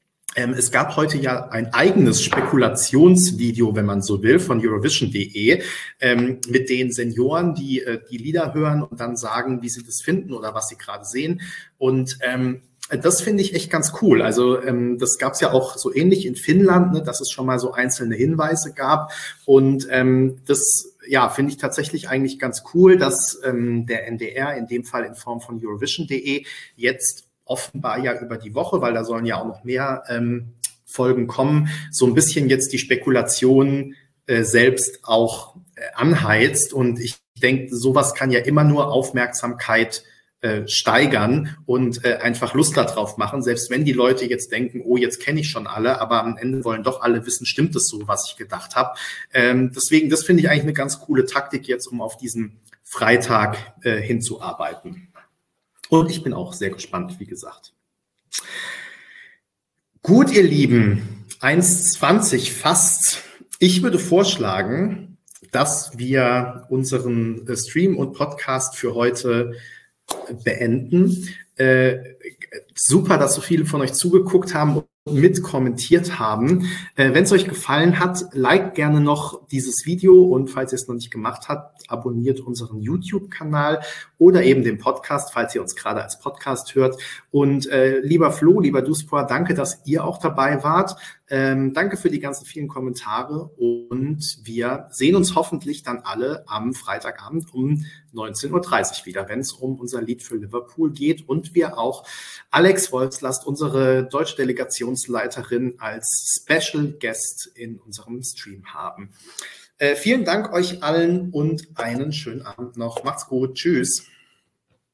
es gab heute ja ein eigenes Spekulationsvideo, wenn man so will, von Eurovision.de mit den Senioren, die die Lieder hören und dann sagen, wie sie das finden oder was sie gerade sehen. Und das finde ich echt ganz cool. Also das gab es ja auch so ähnlich in Finnland, ne, dass es schon mal so einzelne Hinweise gab. Und das ja, finde ich tatsächlich eigentlich ganz cool, dass der NDR, in dem Fall in Form von Eurovision.de, jetzt offenbar ja über die Woche, weil da sollen ja auch noch mehr Folgen kommen, so ein bisschen jetzt die Spekulation selbst auch anheizt. Und ich denke, sowas kann ja immer nur Aufmerksamkeit steigern und einfach Lust darauf machen, selbst wenn die Leute jetzt denken, oh, jetzt kenne ich schon alle, aber am Ende wollen doch alle wissen, stimmt es so, was ich gedacht habe. Deswegen, das finde ich eigentlich eine ganz coole Taktik jetzt, um auf diesen Freitag hinzuarbeiten. Und ich bin auch sehr gespannt, wie gesagt. Gut, ihr Lieben, 1:20 fast. Ich würde vorschlagen, dass wir unseren Stream und Podcast für heute beenden. Super, dass so viele von euch zugeguckt haben und mit kommentiert haben. Wenn es euch gefallen hat, liked gerne noch dieses Video und falls ihr es noch nicht gemacht habt, abonniert unseren YouTube-Kanal oder eben den Podcast, falls ihr uns gerade als Podcast hört. Und lieber Flo, lieber Duspor, danke, dass ihr auch dabei wart. Danke für die ganzen vielen Kommentare und wir sehen uns hoffentlich dann alle am Freitagabend um 19:30 Uhr wieder, wenn es um unser Lied für Liverpool geht und wir auch Alex Wolfslast, unsere deutsche Delegationsleiterin, als Special Guest in unserem Stream haben. Vielen Dank euch allen und einen schönen Abend noch. Macht's gut. Tschüss.